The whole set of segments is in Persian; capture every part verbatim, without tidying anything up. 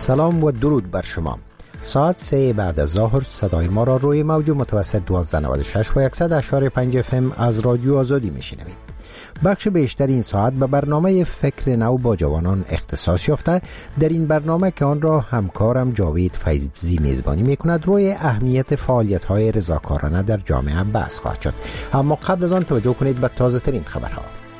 سلام و درود بر شما. ساعت سه بعد از ظهر صدای ما را روی موج متوسط دوازده نود و شش و صد و یک و پنج اف ام از رادیو آزادی میشنوید. بخش بیشتر این ساعت به برنامه فکر نو با جوانان اختصاص یافته. در این برنامه که آن را همکارم جاوید فیضی میزبانی میکند، روی اهمیت فعالیت های رضاکارانه در جامعه بحث خواهد شد. اما قبل از آن توجه کنید به تازه ترین خبرها.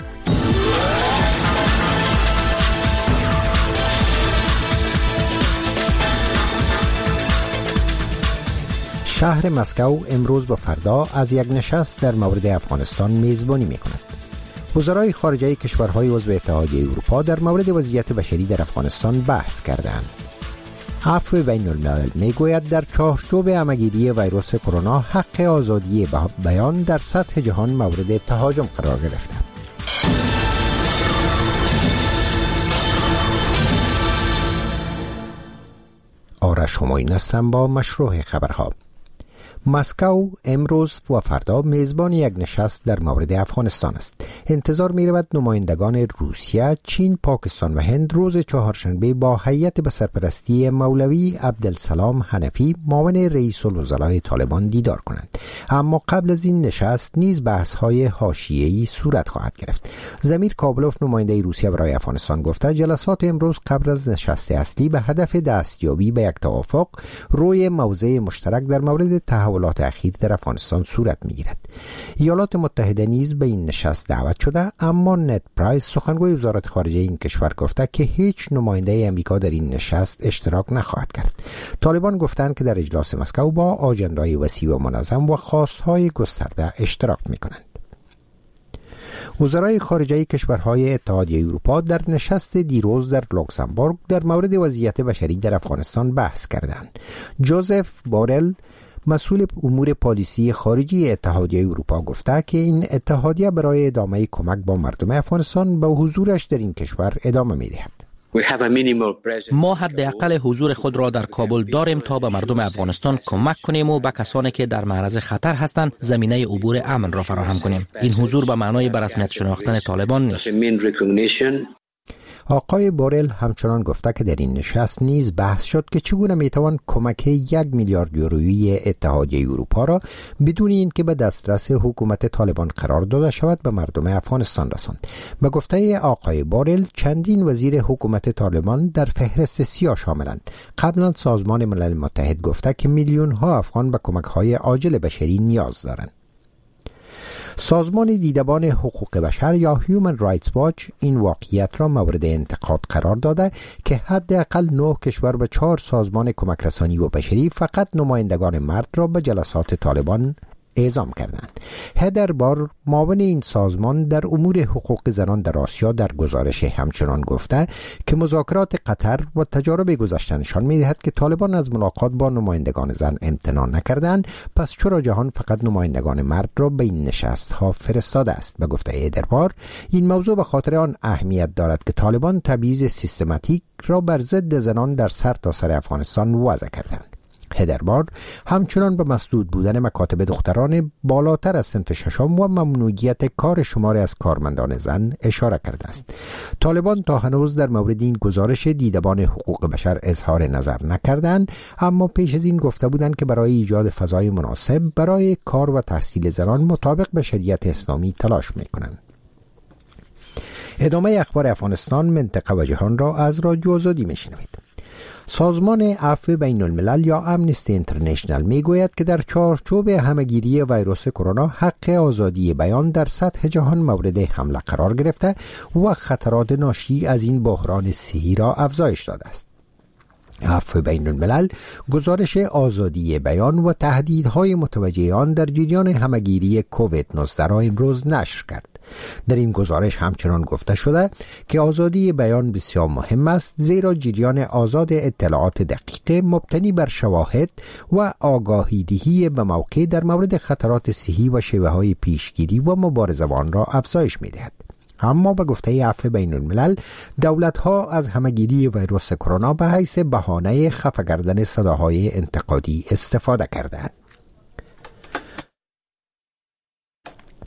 شهر مسکو امروز و فردا از یک نشست در مورد افغانستان میزبانی میکند. وزرای خارجه کشورهای عضو اتحادیه اروپا در مورد وضعیت بشری در افغانستان بحث کردند. عفو بین الملل میگوید در چارچوب همه‌گیری ویروس کرونا حق آزادی بیان در سطح جهان مورد تهاجم قرار گرفته. آرش همایون هستم با مشروع خبرها. مسکو امروز و فردا میزبان یک نشست در مورد افغانستان است. انتظار می رود نمایندگان روسیه، چین، پاکستان و هند روز چهارشنبه با هیئت به سرپرستی مولوی عبدالسلام حنفی معاون رئیس الوزراء طالبان دیدار کنند. اما قبل از این نشست نیز بحث های حاشیه‌ای صورت خواهد گرفت. زمیر کابلوف نماینده روسیه برای افغانستان گفته جلسات امروز قبل از نشست اصلی به هدف دستیابی به یک توافق روی موضع مشترک در مورد تحولات اخیر در افغانستان صورت می‌گیرد. ایالات متحده نیز به این نشست دعوت شده، اما نت پرایس سخنگوی وزارت خارجه این کشور گفته که هیچ نماینده امریکا در این نشست اشتراک نخواهد کرد. طالبان گفتند که در اجلاس مسکو با آژندای وسیع و منظم و خواستهای گسترده اشتراک می‌کنند. وزرای خارجه کشورهای اتحادیه اروپا در نشست دیروز در لوکزامبورگ در مورد وضعیت بشری در افغانستان بحث کردند. جوزف بورل مسئول امور پالیسی خارجی اتحادیه اروپا گفته که این اتحادیه برای ادامه کمک با مردم افغانستان به حضورش در این کشور ادامه می‌دهد. ما حداقل حضور خود را در کابل داریم تا به مردم افغانستان کمک کنیم و به کسانی که در معرض خطر هستند زمینه عبور امن را فراهم کنیم. این حضور به معنای به رسمیت شناختن طالبان نیست. آقای بورل همچنان گفته که در این نشست نیز بحث شد که چگونه میتوان کمک یک میلیارد یورویی اتحادیه اروپا را بدون اینکه به دسترس حکومت طالبان قرار داده شود به مردم افغانستان رساند. به گفته آقای بورل چندین وزیر حکومت طالبان در فهرست سیاه شاملند. قبلا سازمان ملل متحد گفته که میلیون ها افغان به کمک های عاجل بشری نیاز دارند. سازمان دیدبان حقوق بشر یا هیومن رایتس واچ این واقعیت را مورد انتقاد قرار داده که حداقل نه کشور و چهار سازمان کمک رسانی و بشری فقط نمایندگان مرد را به جلسات طالبان اعزام کردند. هدر بار معاون این سازمان در امور حقوق زنان در آسیا در گزارش همچنان گفته که مذاکرات قطر و تجارب گذشته نشان می‌دهد که طالبان از ملاقات با نمایندگان زن امتناع نکردند، پس چرا جهان فقط نمایندگان مرد را به این نشست‌ها فرستاده است؟ به گفته هدر بار این موضوع به خاطر آن اهمیت دارد که طالبان تبعیض سیستماتیک را بر ضد زنان در سرتاسر افغانستان وضع کردند. هدربار همچنان به مسدود بودن مکاتب دختران بالاتر از صنف ششم و ممنوعیت کار شماری از کارمندان زن اشاره کرده است. طالبان تا هنوز در مورد این گزارش دیدبان حقوق بشر اظهار نظر نکردند، اما پیش از این گفته بودند که برای ایجاد فضای مناسب برای کار و تحصیل زنان مطابق به شریعت اسلامی تلاش می‌کنند. ادامه اخبار افغانستان، منطقه و جهان را از رادیو آزادی میشنوید. سازمان عفو بین الملل یا امنستی اینترنشنال میگوید که در چارچوب همه‌گیری ویروس کرونا حق آزادی بیان در سطح جهان مورد حمله قرار گرفته و خطرات ناشی از این بحران صحی را افزایش داده است. عفو بین الملل گزارش آزادی بیان و تهدیدهای متوجه آن در جریان همه‌گیری کووید نوزده را امروز نشر کرد. در این گزارش همچنان گفته شده که آزادی بیان بسیار مهم است، زیرا جریان آزاد اطلاعات دقیق مبتنی بر شواهد و آگاهی دهی به موقع در مورد خطرات صحی و شیوه‌های پیشگیری و مبارزه با آن را افزایش می‌دهد. اما به گفته عفو بین الملل دولت‌ها از همه‌گیری ویروس کرونا به حیث بهانه خفه کردن صداهای انتقادی استفاده کردند.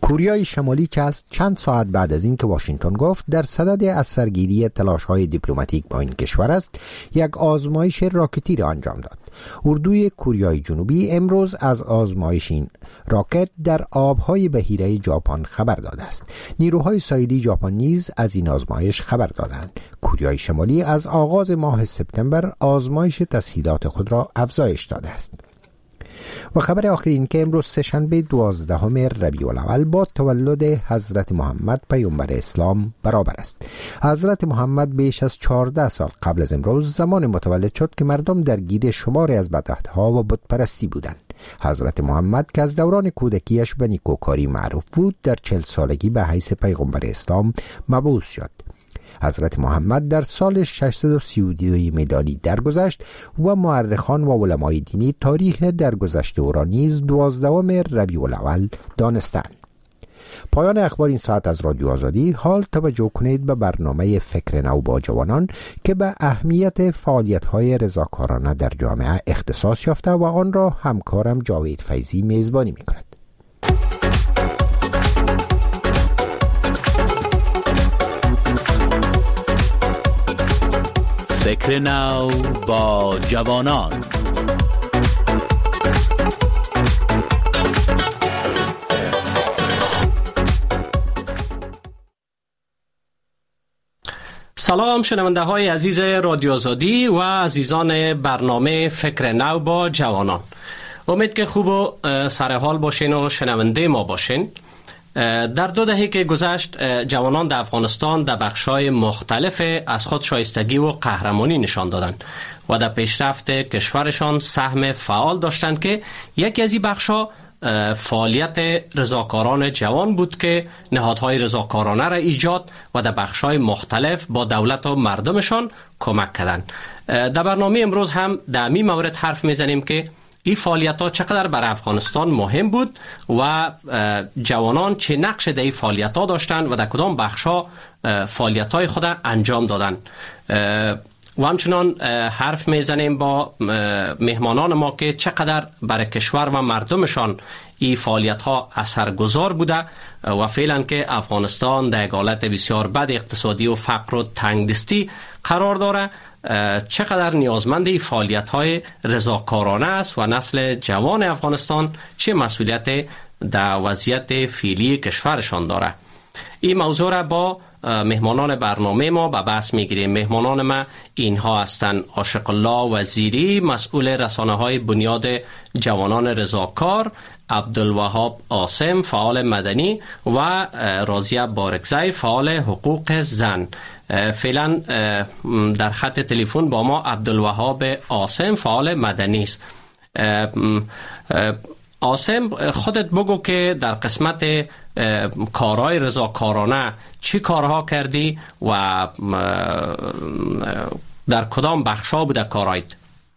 کوریای شمالی چند ساعت بعد از اینکه واشنگتن گفت در صدد از سرگیری تلاش‌های دیپلماتیک با این کشور است، یک آزمایش راکتی را انجام داد. اردوی کوریای جنوبی امروز از آزمایش این راکت در آبهای بحیره ژاپن خبر داده است. نیروهای ساحلی ژاپن نیز از این آزمایش خبر دادند. کوریای شمالی از آغاز ماه سپتامبر آزمایش تسهیلات خود را افزایش داده است. و خبر آخر این که امروز سه‌شنبه دوازدهم ربیع الاول با تولد حضرت محمد پیامبر اسلام برابر است. حضرت محمد بیش از چهارده سال قبل از امروز زمان متولد شد که مردم درگیر شماری از بدعت‌ها و بتپرستی بودند. حضرت محمد که از دوران کودکیش به نیکوکاری معروف بود، در چهل سالگی به حیث پیامبر اسلام مبعوث شد. حضرت محمد در سال ششصد و سی و دو میلادی درگذشت و مورخان و علمای دینی تاریخ درگذشت او را نیز دوازدهم ربیع الاول دانستند. پایان اخبار این ساعت از رادیو آزادی. حال توجه کنید به برنامه فکر نو با جوانان که به اهمیت فعالیت‌های رضاکارانه در جامعه اختصاص یافته و آن را همکارم جاوید فیضی میزبانی می‌کند. فکر نو با جوانان. سلام شنونده های عزیز رادیو آزادی و عزیزان برنامه فکر نو با جوانان. امید که خوب و سرحال باشین و شنونده ما باشین. در دو دهه که گذشت جوانان در افغانستان در بخش‌های مختلف از خود شایستگی و قهرمانی نشان دادند و در پیشرفت کشورشان سهم فعال داشتند که یکی از این بخش‌ها فعالیت رضاکاران جوان بود که نهادهای رضاکارانه را ایجاد و در بخش‌های مختلف با دولت و مردمشان کمک کردند. در برنامه امروز هم در این مورد حرف میزنیم که این فعالیت ها چقدر برای افغانستان مهم بود و جوانان چه نقش در این فعالیت ها داشتند و در کدام بخش ها فعالیت های خود انجام دادند. و همچنان حرف میزنیم با مهمانان ما که چقدر برای کشور و مردمشان این فعالیت ها اثرگذار بوده و فعلا که افغانستان در حالت بسیار بد اقتصادی و فقر و تنگدستی قرار داره، چقدر نیازمند این فعالیت های رضاکارانه است و نسل جوان افغانستان چه مسئولیت در وضعیت فعلی کشورشان داره. این موضوع را با مهمانان برنامه ما به بحث میگیریم. مهمانان ما اینها هستند: عاشق الله وزیری، مسئول رسانه های بنیاد جوانان رضاکار، عبدالوهاب عاصم، فعال مدنی و راضیه بارکزی، فعال حقوق زن. فعلا در خط تلفن با ما عبدالوهاب عاصم، فعال مدنی است. عاصم، خودت بگو که در قسمت کارهای رضاکارانه چی کارها کردی و در کدام بخشا بوده کارهایت؟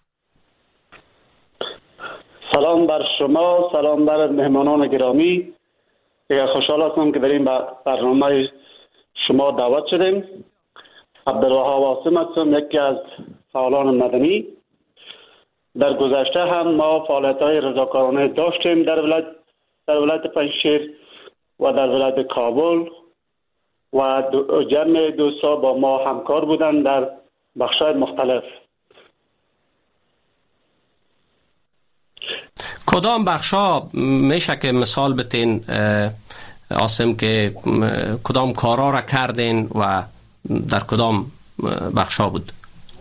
سلام بر شما، سلام بر مهمانان گرامی. خوشحال هستم که در این برنامه شما دعوت شدیم. عبدالوهاب عاصم هستم، یکی از فعالان مدنی. در گذشته هم ما فعالیت‌های رضاکارانه داشتیم در ولایت در ولایت پنجشیر و در ولایت کابل و جمع دوستا با ما همکار بودند در بخش‌های مختلف. کدام بخشا میشه که مثال بتین عاصم که کدام کارا را کردین و در کدام بخشا بود؟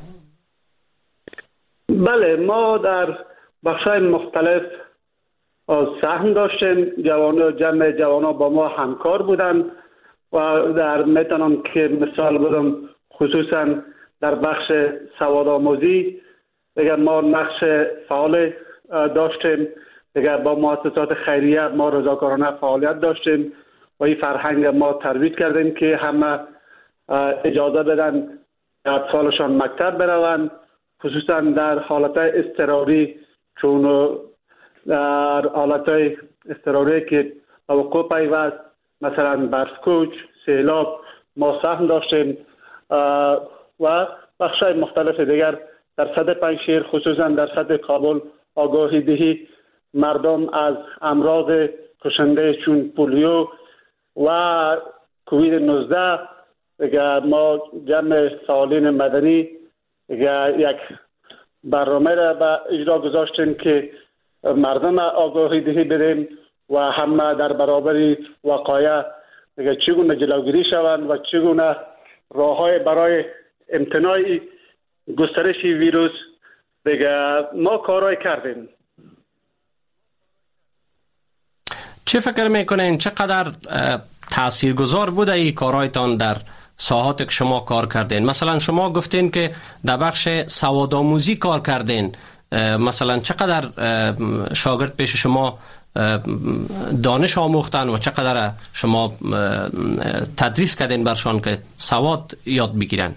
بله، ما در بخش‌های مختلف سهم داشتیم. جوانان جمع جوانان با ما همکار بودند و در میتونم که مثال بدم خصوصا در بخش سوادآموزی دیگر ما نقش فعال داشتیم. دیگر با مؤسسات خیریه ما رضاکارانه فعالیت داشتیم و این فرهنگ ما ترویج کردیم که همه اجازه بدن اطفالشان مکتب بروند، خصوصا در حالت اضطراری، چون در حالت اضطراری که وقوع پیوست مثلا برفکوچ، سیلاب ما سهم داشتیم و بخشای مختلف دیگر در سطح پنجشیر خصوصا در سطح کابل آگاهی دهی مردم از امراض کشنده چون پولیو، و کووید نوزده دیگه ما جمع فعالین مدنی دیگه یک برنامه را به اجرا گذاشتیم که مردم آگاهی دهی بدیم و همه در برابر وقایع دیگه چگونه جلوگیری شوند و چگونه راههای برای امتناع گسترش ویروس دیگه ما کارهای کردیم. چه فکر میکنین چقدر تاثیرگذار بوده این کارهایتان در ساحاتی که شما کار کردین؟ مثلا شما گفتین که در بخش سوادآموزی کار کردین، مثلا چقدر شاگرد پیش شما دانش آموختن و چقدر شما تدریس کردین برشان که سواد یاد بگیرن؟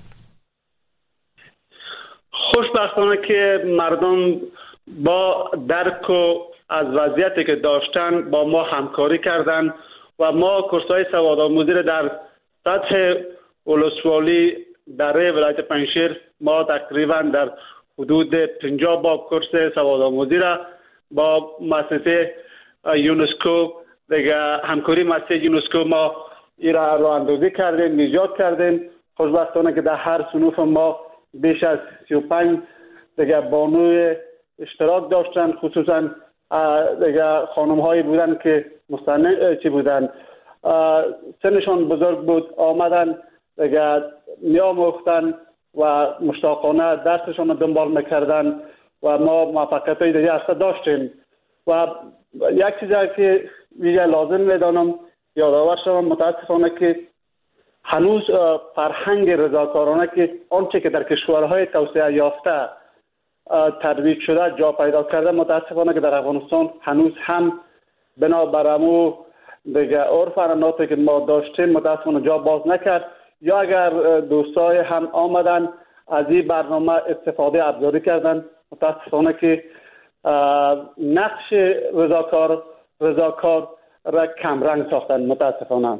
خوشبختانه که مردم با درک و از وضعیتی که داشتن با ما همکاری کردن و ما کورس‌های سوادآموزی را در سطح ولسوالی در ولایت پنجشیر ما تقریبا در حدود پنجاه با کورس سوادآموزی را با مؤسسه یونسکو دیگه همکاری مؤسسه یونسکو ما این را راه اندازی کردیم، ایجاد کردیم. خوشبختانه که در هر صنوف ما بیش از سی و پنج دیگه بانوی اشتراک داشتن، خصوصا دیگه خانم هایی بودن که مستند چی بودن سنشان بزرگ بود، آمدن دیگه میاموختن و مشتاقانه درسشان رو دنبال میکردن و ما موفقیت های دیگه اصلا داشتیم. و یک چیزی که ویژه لازم میدانم یادآور شوم، متاسفانه که هنوز فرهنگ رضاکارانه که آنچه که در کشورهای توسعه یافته ترویج شده جا پیدا کرده، متاسفانه که در افغانستان هنوز هم بنابر امو دیگه عرف عنعناتی که ما داشتیم متاسفانه جا باز نکرد. یا اگر دوستای هم آمدن از این برنامه استفاده ابزاری کردن، متاسفانه که نقش رضاکار رضاکار را کم رنگ ساختن. متاسفانه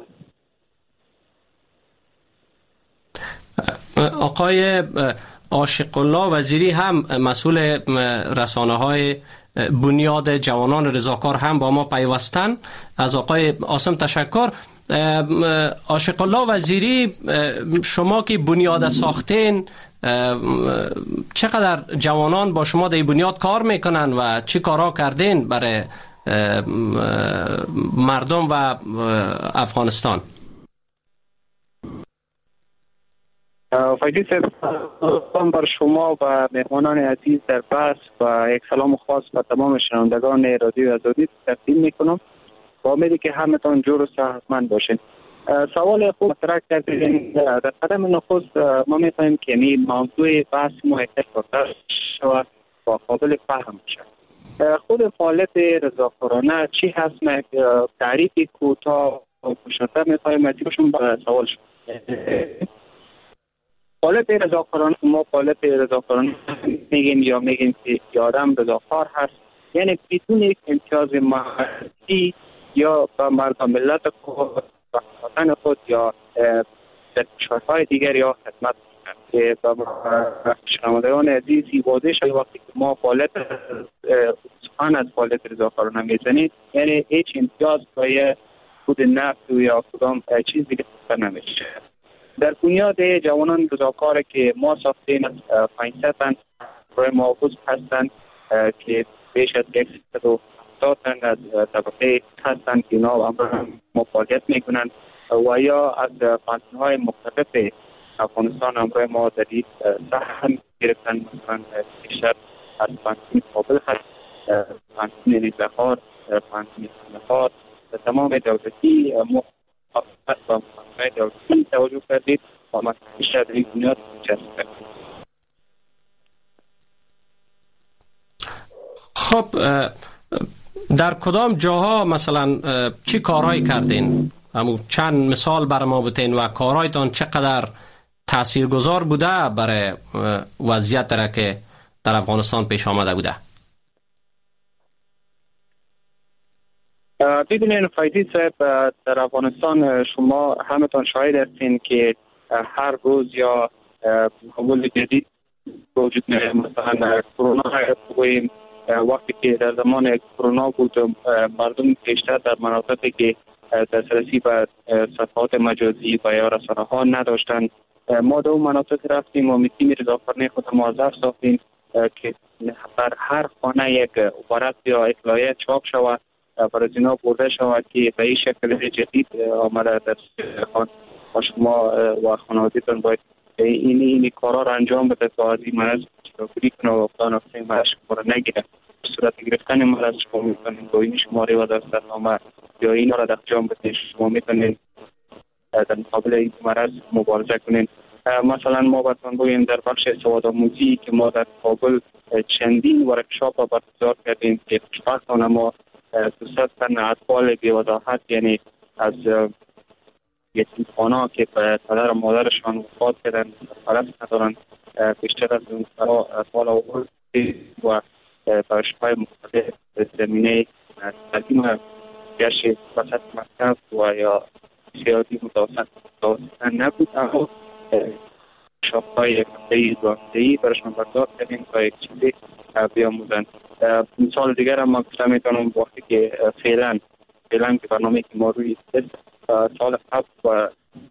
آقای عاشق الله وزیری هم مسئول رسانه های بنیاد جوانان رضاکار هم با ما پیوستن. از آقای عاصم تشکر. عاشق الله وزیری، شما که بنیاد ساختین، چقدر جوانان با شما در بنیاد کار میکنن و چه کارا کردین برای مردم و افغانستان؟ فایده سلام بر شما و مهمانان عزیز در بحث و یک سلام خاص به تمام شنوندگان رادیو آزادی تقدیم میکنم با امیدی که همتان جور و صحتمند باشین. سوال خوب مطرح کردین. در قدم نخست ما می‌فهمیم که این موضوع بحث ما اکثر شود و قابل فهم شد. خود فعالیت رضاکارانه چی هست؟ تعریف کوتاه و مشخص می‌خوایم از شما با سوال شد. فعالیت رضاکارانه ما فعالیت رضاکارانه میگیم یا میگیم که آدم رضاکار هست، یعنی بدون یک امتیاز مادی یا به مردم ملت خود و وطن خود یا در کشورهای دیگر یا خدمت کنند. که به شنوندگان عزیز واضح شد وقتی که ما فعالیت سخن از فعالیت رضاکارانه میزنید، یعنی هیچ امتیاز برای خود نفت یا کدام چیز دیگه نمیشه. در بنیاد جوانان رضاکار که ما ساختیم از پانصد تن برای محافظ هستند که بیش از صد و هفتاد تن از طبقه هستند که اینا هم فعالیت میکنند و یا از پانسون‌های مختلف افغانستان همراه ما در این سهم گرفتن. مثلا بیشتر از پانسون کابل هست، پانسون نیزبخار، پانسون نخار و تمام دولتی موفقت و مقامهای دولتی توجه کردید و ما بیشتر در این بنیاد جذب کردید. خب در کدام جاها مثلا چی کارهایی کردین؟ همون چند مثال بر ما بتین و کارهایتان چقدر تاثیرگذار بوده برای وضعیت را که در افغانستان پیش آمده بوده؟ ببینید فایدی صاحب، در افغانستان شما همتان شاهد هستین که هر روز یا حمول جدید وجود میره. مثلا کرونا وقتی که در زمان کرونا بود مردم بیشتر در مناطقی که دسترسی به صفحات مجازی و یا رسانه ها نداشتند. ما در اون مناطق رفتیم و میتیم رضاکارانه خود موظف ساختیم که بر هر خانه یک عبارت یا اطلاعیه چاپ شود بر از اینا برده شود که به این شکل جدید آمده در خان و شما و خانوادهتون باید این این کارا را انجام بده تا از این مرض جلوگیری کنه و افتان افتان مرض شما را نگیره. صورت گرفتن مرض شما میتونید با این شماره و دفترنامه یا اینا را در انجام بدید. شما میتونید در مقابل این مرض مبارزه کنید. مثلا ما براتون بگیم در بخش سواد آموزی که ما در کابل چندین ورکشاپ را برگزار کردیم که خوشبختانه ما دویست تن اطفال بی‌وضاحت یعنی از یتیمخانه‌ها که پدر و مادرشان وفات کردن پرست ندارن بیشتر از اون اطفال آورد و دانشگاه مختلف زمینه تعلیم گشت وسط مکتب و یا سیادی متوسط نبود، اما شاپ‌های اقتصادی زاندهی برشان برگزار کردیم تا یک چیزی بیاموزند. مثال دیگر هم ما گفته میتونم وقتی که فعلا فعلا که برنامه که ما روی سال قبل و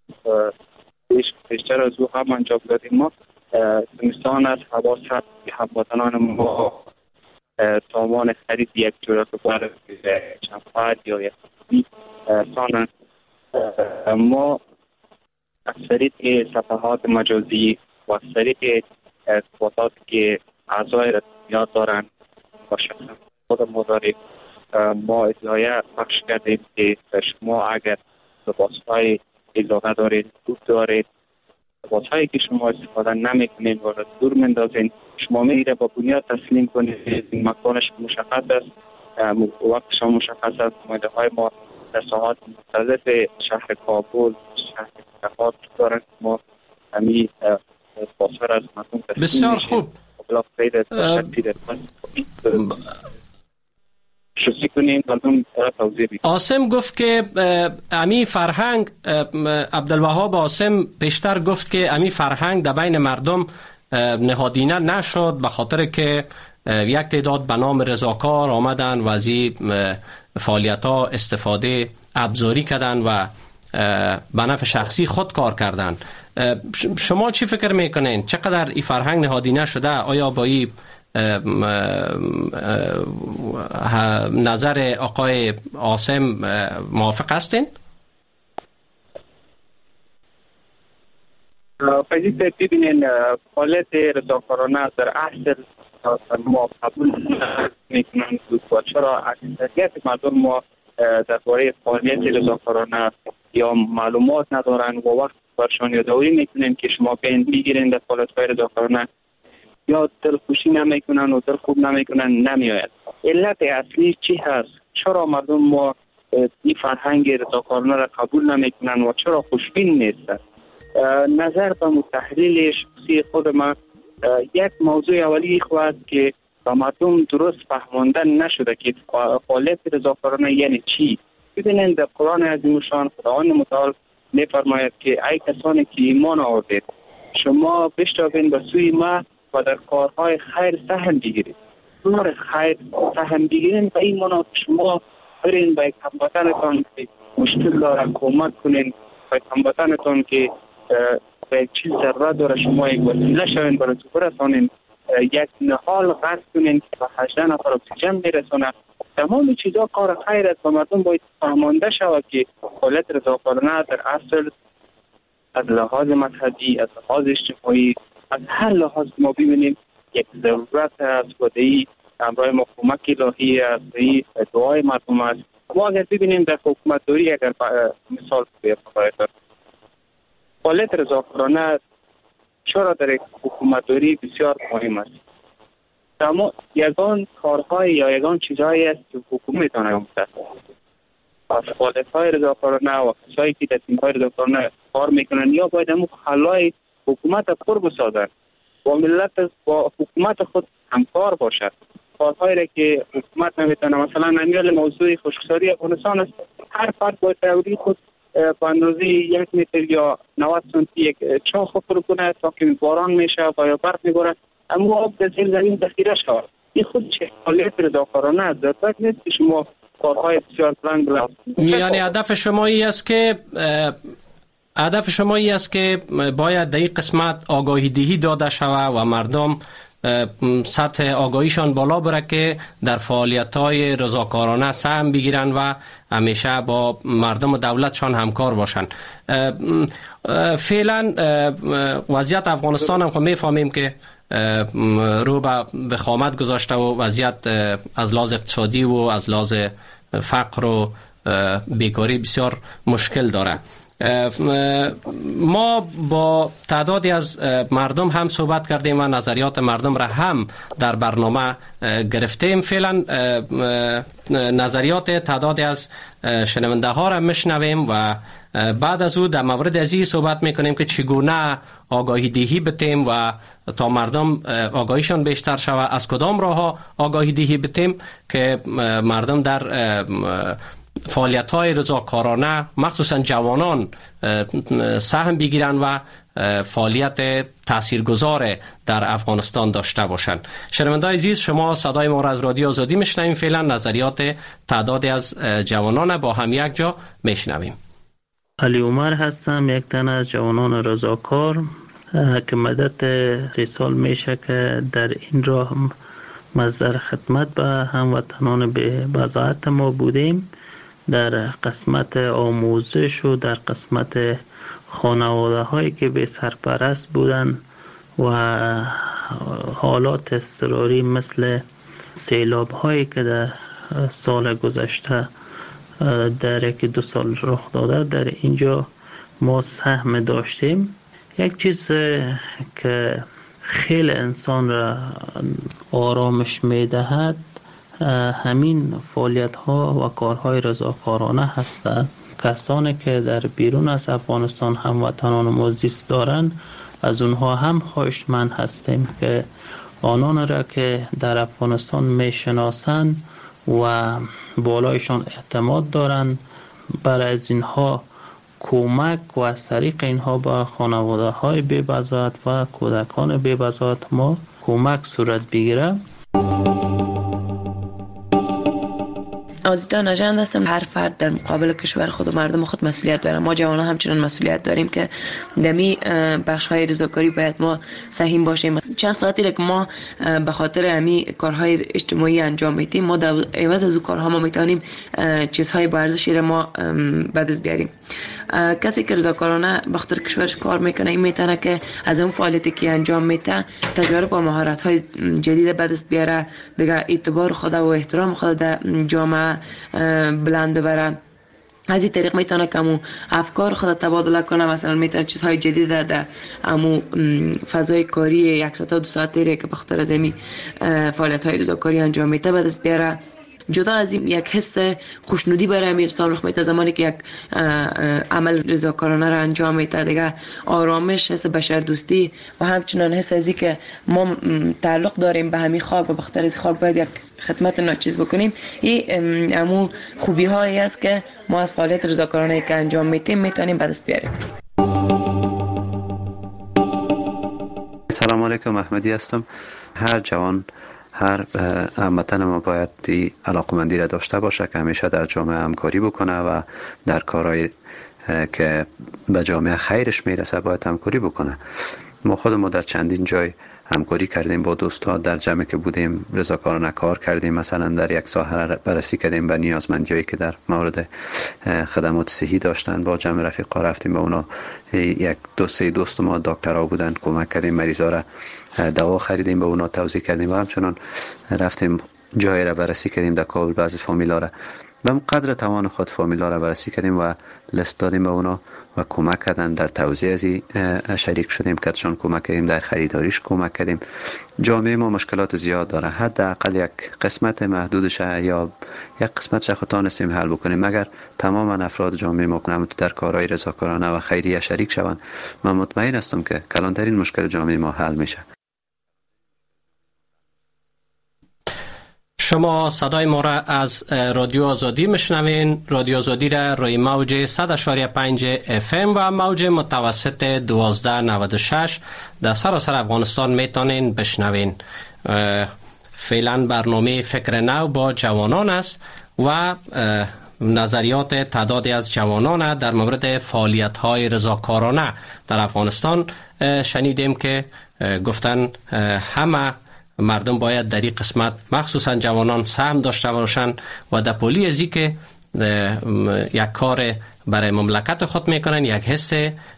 بیشتر از او هم انجام دادیم، ما زمستان از هوا سرد که هموطنان ما سامان خرید یک جورا که برای چند یا یک سانند ما از طریق صفحات مجازی و از طریق ارتباطات که اعضای رسمیات دارند و شخصا خود ما داریم ما اطلاعیه پخش کردیم که شما اگر لباسهای اضافه دارید، دوب دارید، لباسهایی که شما استفاده نمیکنید و را دور مندازین، شما میره با بنیاد تسلیم کنید. مکانش مشخص است، وقت شما مشخص است. نماینده های ما در ساحات مختلف شهر کابل، شهر کفار دارند. ما همین باسر از مکان تسلیم بسیار خوب. عاصم گفت که امی فرهنگ، عبدالوهاب عاصم پیشتر گفت که امی فرهنگ در بین مردم نهادینه نشد به خاطر که یک تعداد به نام رضاکار آمدن و از این فعالیت ها استفاده ابزاری کردن و به نفع شخصی خود کار کردن. شما چی فکر میکنین؟ چقدر این فرهنگ نهادینه شده؟ آیا با این نظر آقای عاصم موافق هستین؟ فیضی ببینین فعالیت رضاکارانه در اصل ما قبول میکنن و چرا اکثریت مردم ما درباره فعالیت رضاکارانه یا معلومات ندارن و وقت برشان یادآوری میکنیم که شما بین بگیرین در فعالیت‌های رضاکارانه یا دلخوشی نمیکنن و دل خوب نمیکنن نمیآید. علت اصلی چی هست؟ چرا مردم ما این فرهنگ رضاکارانه را قبول نمیکنن و چرا خوشبین نیستن؟ نظر به متحلیل شخصی خود من یک موضوع اولی خواهد که با مردم درست فهمانده نشده که فعالیت رضاکارانه یعنی چی. ببینید در قرآن عظیم الشان خداوند متعال میفرماید که ای کسانی که ایمان آوردید شما بشتابید به سوی ما و در کارهای خیر سهم بگیرید. کار خیر سهم بگیرید به این معنی شما برین به هموطنتان که مشکل داره کمک کنین، به هموطنتان که به یک چیز ضرورت داره شما یک وسیله شوین برای تو برسانین، یک نهال قصد کنین که به هجده نفر اکسیژن میرسانه. تمام چیزا کار خیر است و مردم باید فهمانده شود که فعالیت رضاکارانه در اصل از لحاظ مذهبی، از لحاظ اجتماعی، از هر لحاظ ما ببینیم یک ضرورت است و دی امرای ما کمک الهی است، دی دعای مردم است. ما اگر ببینیم در حکومتداری اگر مثال بفرمایید فعالیت رضاکارانه چرا در حکومتداری بسیار مهم است. اما یگان کارهای یا یگان چیزهایی است که حکومت میتونه انجام از فعالیت‌های رضاکارانه و کسایی که در تیم‌های رضاکارانه کار میکنن یا باید همون خلای حکومت پر بسازن با ملت با حکومت خود همکار باشد. کارهایی را که حکومت نمیتونه، مثلا نمیال موضوع خشکسالی افغانستان است، هر فرد باید تحویل خود با اندازه یک متر یا نود سانتی یک چاه پر کنه تا که باران میشه و یا برف میباره اما آب در زیر زمین ذخیره شود. این خود چه فعالیت رضاکارانه است. ضرورت نیست که شما کارهای بسیار زنگ بلند. یعنی هدف شما ای است که هدف شما ای است که باید در این قسمت آگاهی دهی داده شود و مردم سطح آگاهیشان بالا بره که در فعالیت‌های رضاکارانه سهم بگیرن و همیشه با مردم و دولتشان همکار باشن. فعلا وضعیت افغانستان هم خب میفهمیم که رو به وخامت گذاشته و وضعیت از لحاظ اقتصادی و از لحاظ فقر و بیکاری بسیار مشکل داره. ما با تعدادی از مردم هم صحبت کردیم و نظریات مردم را هم در برنامه گرفتیم. فعلا نظریات تعدادی از شنونده ها را میشنویم و بعد از او در مورد ازی صحبت میکنیم که چگونه آگاهی دهی بتیم و تا مردم آگاهیشان بیشتر شود، از کدام راه ها آگاهی دهی بتیم که مردم در فعالیت‌های رضاکارانه مخصوصا جوانان سهم بگیرن و فعالیت تاثیرگذار در افغانستان داشته باشند. شنونده‌های عزیز، شما صدای ما را از رادیو آزادی میشنویم. فعلا نظریات تعدادی از جوانان با هم یک جا میشنویم. علی عمر هستم، یک تن از جوانان رضاکار که مدت سه سال میشه که در این راه مصدر خدمت به هموطنان به وضاحت ما بودیم. در قسمت آموزش و در قسمت خانواده هایی که به سرپرست بودن و حالات اضطراری مثل سیلاب هایی که در سال گذشته در یک دو سال رخ داده، در اینجا ما سهم داشتیم. یک چیز که خیلی انسان را آرامش میدهد همین فعالیت ها و کارهای رضاکارانه هستند. کسانی که در بیرون از افغانستان هموطنان ما زیست دارند، از اونها هم خواهشمند هستیم که آنان را که در افغانستان میشناسند و بالایشان اعتماد دارند، برای از اینها کمک و از طریق اینها با خانواده های بی‌بضاعت و کودکان بی‌بضاعت ما کمک صورت بگیره. آزیتا نژند هستم. هر فرد در مقابل کشور خود و مردم خود مسئولیت داره. ما جوانان همچنان مسئولیت داریم که دمی بخش های رضاکاری باید ما سهیم باشیم. چند ساعتی که ما به خاطر همی کارهای اجتماعی انجام میدیم، ما در عوض از اون کارها ما میتونیم چیزهای با ارزشی را ما به دست بیاریم. کسی که رضاکارانه به خاطر کشورش کار میکنه، این میتونه که از اون فعالیتی که انجام میده تجربه و مهارت های جدید به دست بیاره، دیگه اعتبار خود و احترام خود در جامعه بلند ببره. از این طریق میتونه که امو افکار خود تبادله کنه. مثلا میتونه چیزهای جدید در امو فضای کاری یک ساعت و دو ساعته که به خاطر از این فعالیت های رضاکاری انجام میده به دست بیاره. جدا از این یک حس خوشنودی برای انسان رخ میده زمانی که یک عمل رضاکارانه را انجام میده. دیگه آرامش، حس بشردوستی و همچنان حس ازی که ما تعلق داریم به همین خاک و به خاطر از خاک باید یک خدمت ناچیز بکنیم. این امو خوبی هایی است که ما از فعالیت رضاکارانه که انجام میدیم میتونیم به دست بیاریم. سلام علیکم، احمدی هستم. هر جوان، هر هموطن ما باید دی علاقمندی را داشته باشه که همیشه در جامعه همکاری بکنه و در کارهای که به جامعه خیرش میرسه باید همکاری بکنه. ما خودمون در چندین جای همکاری کردیم با دوستان، در جمعی که بودیم رضاکارانه کار کردیم. مثلا در یک ساحه بررسی کردیم به نیازمندیایی که در مورد خدمات صحی داشتن. با جمع رفیقا رفتیم به اونا، یک دو سه دوست ما دکترها بودن، کمک کردیم مریضا را دوا خریدیم، به اونا توضیح کردیم و همچنان رفتیم جای را بررسی کردیم در کابل. بعضی فامیلا را به قدر توان خود فامیلا را بررسی کردیم و لیست دادیم به اونا و کمک کردن در توزیع ازی شریک شدیم که اتشان کمک کردیم، در خریداریش کمک کردیم. جامعه ما مشکلات زیاد داره، حداقل یک قسمت محدودش یا یک قسمتش خود تانستیم حل بکنیم. مگر تماما افراد جامعه ما کنم در کارهای رضاکارانه و خیریه شریک شوند، من مطمئن هستم که کلانترین مشکل جامعه ما حل میشه. شما صدای ما را از رادیو آزادی میشنوین. رادیو آزادی را روی موج صد و پنج اف ام و موج متوسط دوازده نود و شش در سراسر افغانستان میتونین بشنوین. فعلا برنامه فکر نو با جوانان است و نظریات تعدادی از جوانان در مورد فعالیت‌های رضاکارانه در افغانستان شنیدیم که گفتن همه مردم باید در این قسمت مخصوصا جوانان سهم داشته باشند و در پولی ازی که یک کار برای مملکت خود میکنن، یک حس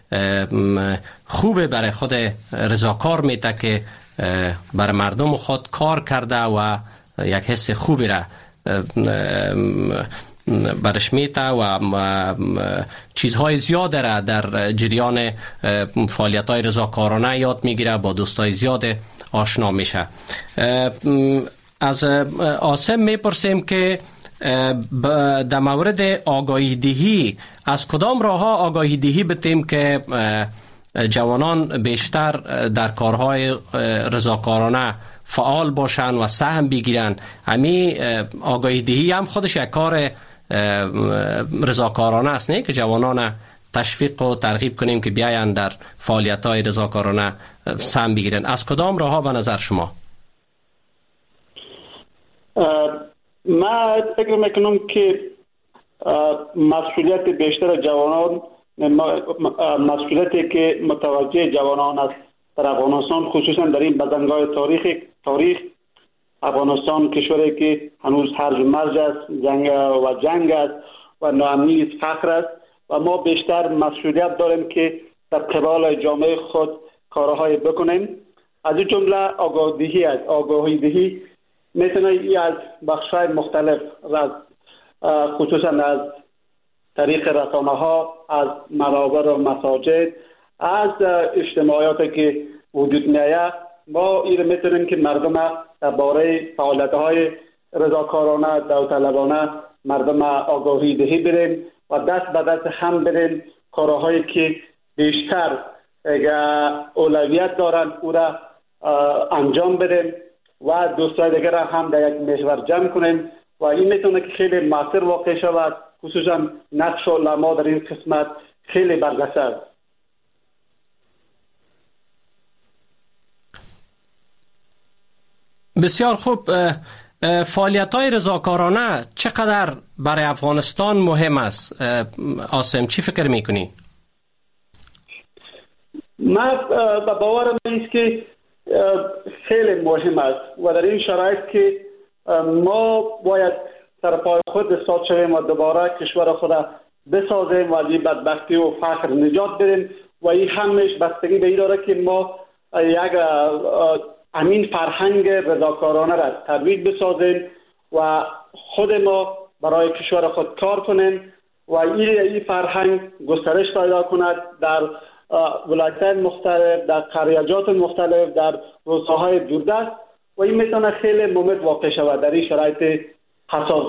خوبه برای خود رضاکار میده که برای مردم خود کار کرده و یک حس خوبی را برش میته و چیزهای زیاده را در جریان فعالیت‌های رضاکارانه یاد میگیره، با دوستای زیاد آشنا میشه. از عاصم میپرسیم که در مورد آگاهی دهی از کدام راه ها آگاهی دهی بتیم که جوانان بیشتر در کارهای رضاکارانه فعال باشن و سهم بگیرن؟ امی آگاهی دهی هم خودش یک کار رضاکارانه است، نه که جوانان تشویق و ترغیب کنیم که بیاین در فعالیت‌های رضاکارانه سهم بگیرن. از کدام راه ها به نظر شما؟ من فکر میکنم که مسئولیت بیشتر جوانان، مسئولیتی که متوجه جوانان است در افغانستان، خصوصا در این بزنگاه تاریخ تاریخ افغانستان کشوری که هنوز هرج و مرج است، جنگ و جنگ است و ناامنی فقر است و ما بیشتر مسئولیت داریم که در قبال جامعه خود کارهای بکنیم. از این جمله آگاهی است. آگاهی دهی میتونه ای از بخش‌های مختلف از خصوصا از طریق رسانه ها، از منابر و مساجد، از اجتماعاتی که وجود میآید، ما این میتونیم که مردم درباره فعالیت‌های رضاکارانه، داوطلبانه مردم آگاهی دهی بریم و دست به دست هم بریم کارهایی که بیشتر اولویت دارند او را انجام بدیم و دوستای دیگر هم در یک محور جمع کنیم و این میتونه که خیلی مؤثر واقع شود. خصوصا نقش علما در این قسمت خیلی برجسته است. بسیار خوب. فعالیت‌های رضاکارانه چقدر برای افغانستان مهم است؟ عاصم چی فکر میکنی؟ من به باورم است که خیلی مهم است و در این شرایط که ما باید سر پای خود استاد شویم و دوباره کشور خود بسازیم و از این بدبختی و فقر نجات بدیم و این همش بستگی به این داره که ما یک امین فرهنگ رضاکارانه را ترویج بسازیم و خود ما برای کشور خود کار کنیم و این این فرهنگ گسترش پیدا کند در ولایت‌های مختلف، در قریجات مختلف، در روستاهای دوردست و این میتونه خیلی مفید واقع شود در این شرایط حساس.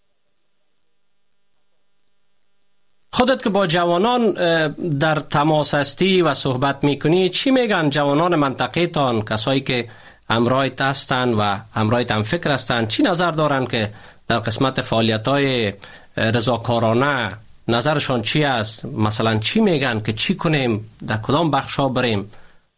خودت که با جوانان در تماس هستی و صحبت میکنی، چی میگن جوانان منطقه تان، کسایی که همراهت هستن و همراهت هم فکر هستن، چی نظر دارن که در قسمت فعالیت‌های رضاکارانه نظرشان چی است؟ مثلا چی میگن که چی کنیم، در کدام بخشا بریم؟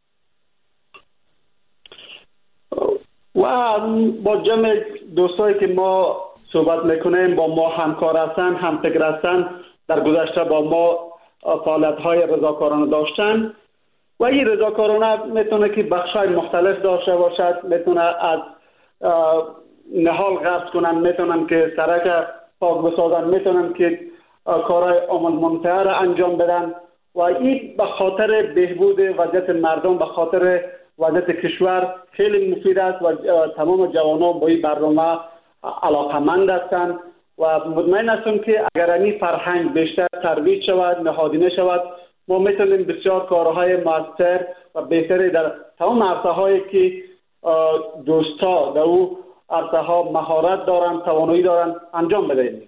و با جمع دوستایی که ما صحبت میکنیم، با ما همکار هستن، هم فکر هستن، در گذشته با ما فعالیت‌های رضاکارانه داشتن و این رضاکارانه میتونه که بخشای مختلف داشته باشد، میتونه از نهال غرس کنن، میتونن که سرک پاک بسازن، میتونن که کارهای عمل ممتعه را انجام بدن و این به خاطر بهبود وضعیت مردم، به خاطر وضعیت کشور خیلی مفید است و تمام جوانان با این برنامه علاقمند هستند و مطمئن هستم که اگر این فرهنگ بیشتر ترویج شود، نهادینه شود، ما میتونیم بسیار کارهای مؤثر و بهتری در تمام عرصه‌هایی که دوستا در او عرصه‌ها مهارت دارند، توانایی دارند انجام بدهیم.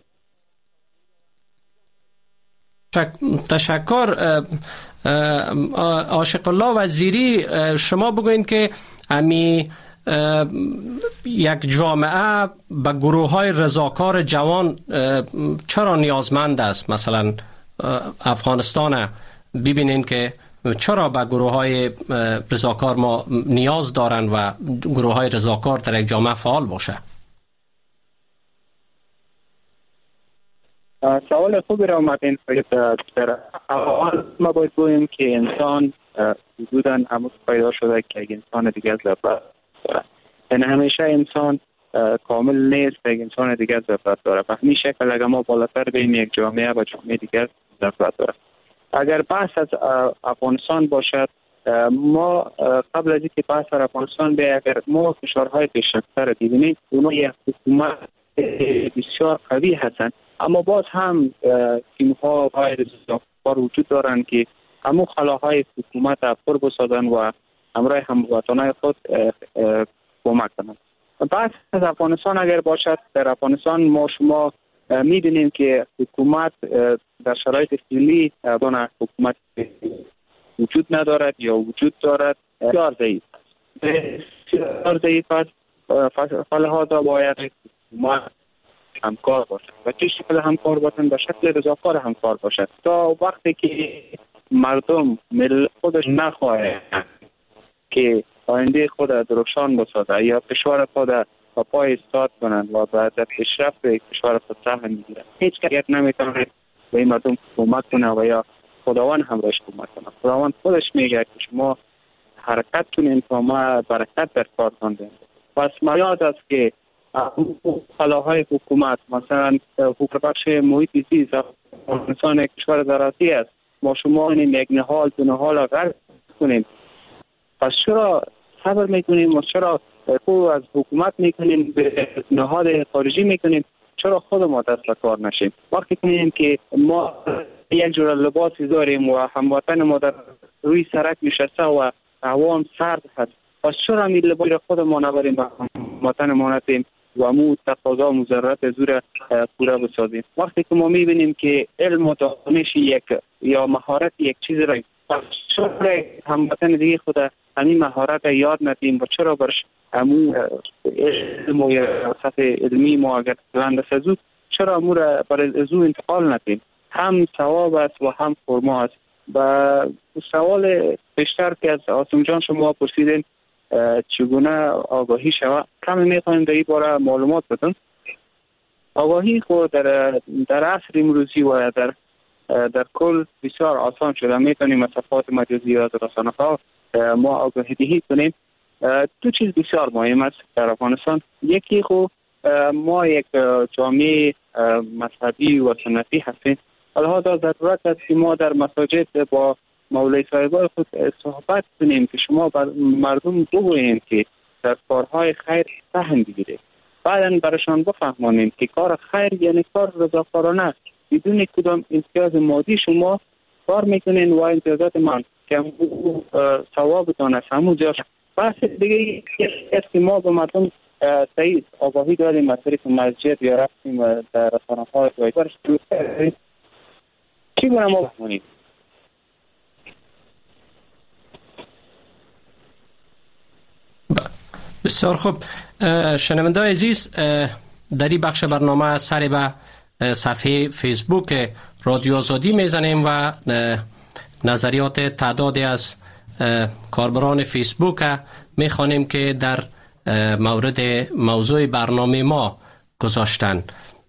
تشکر. عاشق الله وزیری، شما بگوین که امی یک جامعه به گروه های رضاکار جوان چرا نیازمند است؟ مثلا افغانستان ببینین که چرا به گروه های رضاکار ما نیاز دارن و گروه های رضاکار در یک جامعه فعال باشه؟ سوال خوبی را آمدین. در اول ما باید بگوییم که انسان حدوداً همون پیدا شده که یک انسان دیگه ضرورت داره. یعنی همیشه انسان کامل نیست، یک انسان دیگه ضرورت داره. به همین شکل اگر ما بالاتر بریم یک جامعه و جامعه دیگه ضرورت داره. اگر بحث از افغانستان باشد، ما قبل از اینکه بحث از افغانستان به اگر ما فشارهای پیشرفته دیدیم، اونها یک حکومت بسیار قوی هستند، اما باز هم تیم‌ها و اضافه‌کار وجود دارند که همون خلاهای حکومت پر بسازن و همراه هموطنان خود کمک کنند. بعد از افغانستان اگر باشد، در افغانستان ما شما می‌بینیم که حکومت در شرایط فعلی دونه حکومت وجود ندارد یا وجود دارد بسیار ضعیف است. بسیار ضعیف است. فلهذا باید حکومت همکار باشد و چه شکل همکار باشد؟ به شکل رضاکار همکار باشد. تا وقتی که مردم مل خودش نخواهد که آینده خود درخشان بسازد یا کشور خود با پای ایستاد کنند و بعد در پیشرفت کشور خود سهم میگیرند، هیچ کس نمیتواند به این مردم کمک کنه و یا خداوند همراهش کمک کنه. خداوند خودش میگه که شما حرکت کنید تا ما برکت در کارتان دهیم. پس یاد است که خلاهای حکومت مثلا حقوق بخش محیط زیست انسان کشور زراعتی است، ما شما این یک نهال دو نهال را غرق کنیم، پس چرا صبر میکنیم و چرا خود از حکومت میکنیم به نهاد خارجی میکنیم؟ چرا خود ما دست به کار نشیم؟ وقتی کنیم که ما یک جور لباسی داریم و هموطن ما در روی سرک نشسته و هوا هم سرد هست، پس چرا این لباس خود ما نبریم و هموطن ما ندیم و مو تقاضا و ضرورت زور پورا بسازیم؟ وقتی که ما میبینیم که علم و دانش یک یا مهارت یک چیز را، پس چرا هموطن دیگه خود همین مهارت یاد ندیم و چرا برش همون علم و سطح علمی ما اگر بلند است ازو چرا امور برای ازو انتقال ندیم؟ هم ثواب است و هم فرما است. و سوال بیشتر که از آسم جان شما پرسیدین چگونه آگاهی شود، کمی میخوایم در این باره معلومات بدم. آگاهی خود در در عصر امروزی و در در کل بسیار آسان شده. میتونیم از صفحات مجازی و رسانه ها ما آگاهی دهی کنیم. دو چیز بسیار مهم است در افغانستان. یکی خو ما یک جامعه مذهبی و سنتی هستیم، لذا ضرورت است که ما در مساجد با مولای صاحبای خود صحبت کنیم که شما بر مردم بگوییم که در کارهای خیر سهم بگیرید، بعدا برشان بفهمانیم که کار خیر یعنی کار رضاکارانه است، بدون کدام امتیاز مادی شما کار میکنین و امتیازات من که ثوابتان است همون جا. بحث دیگه است که ما به مردم صحیح آگاهی داریم از طریق مسجد یا رفتیم در رسانه های برش چی گونه ما بفهمانیم؟ بسیار خوب. شنونده عزیز، در این بخش برنامه سری به صفحه فیسبوک رادیو آزادی میزنیم و نظریات تعدادی از کاربران فیسبوک میخوانیم که در مورد موضوع برنامه ما گذاشتن.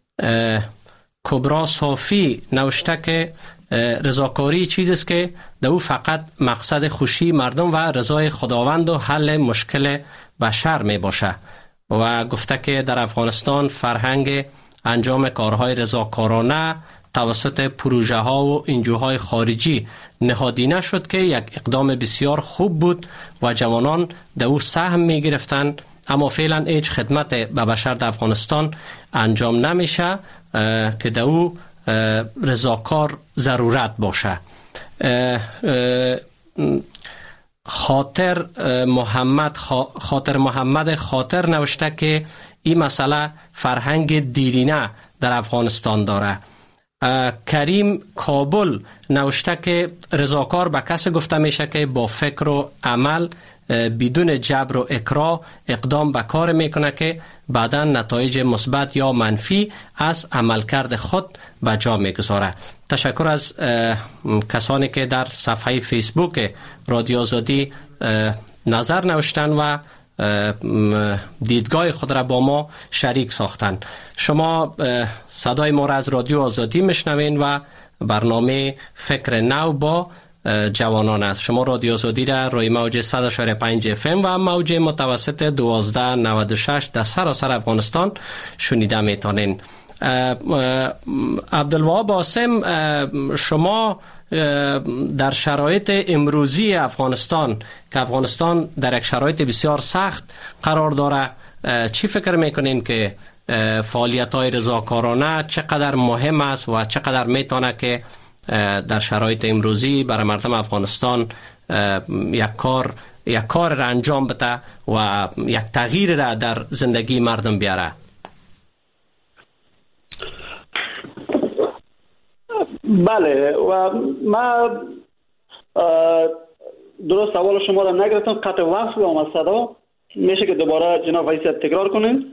کبرا صافی نوشته که رضاکاری چیزی است که در او فقط مقصد خوشی مردم و رضای خداوند و حل مشکل بشر می باشه و گفته که در افغانستان فرهنگ انجام کارهای رضاکارانه توسط پروژه ها و انجوهای خارجی نهادینه شد که یک اقدام بسیار خوب بود و جوانان در او سهم می گرفتن، اما فعلا هیچ خدمت به بشر در افغانستان انجام نمیشه که در او رضاکار ضرورت باشه. خاطر محمد خاطر محمد خاطر نوشته که این مسئله فرهنگ دیرینه در افغانستان داره. کریم کابل نوشته که رضاکار به کسی گفته میشه که با فکر و عمل بدون جبر و اکراه اقدام به کار میکنه که بعدا نتایج مثبت یا منفی از عملکرد خود به جا میگذاره. تشکر از کسانی که در صفحه فیسبوک رادیو آزادی نظر نوشتن و دیدگاه خود را با ما شریک ساختند. شما صدای ما را از رادیو آزادی میشنوین و برنامه فکر نو با جوانان است. شما رادیو آزادی را روی موج صد و پنج اف ام و موج متوسط دوازده نود و شش در سراسر افغانستان شنیده میتونین. عبدالوهاب عاصم، شما در شرایط امروزی افغانستان که افغانستان در یک شرایط بسیار سخت قرار داره، چی فکر میکنین که فعالیت‌های رضاکارانه چقدر مهم است و چقدر میتونه که در شرایط امروزی برای مردم افغانستان یک کار یک کار را انجام بده و یک تغییر را در زندگی مردم بیاره؟ بله، و ما درست سوال شما را نگرفتم، قطع وصل آمد صدا. میشه که دوباره جناب ویس تکرار کنین؟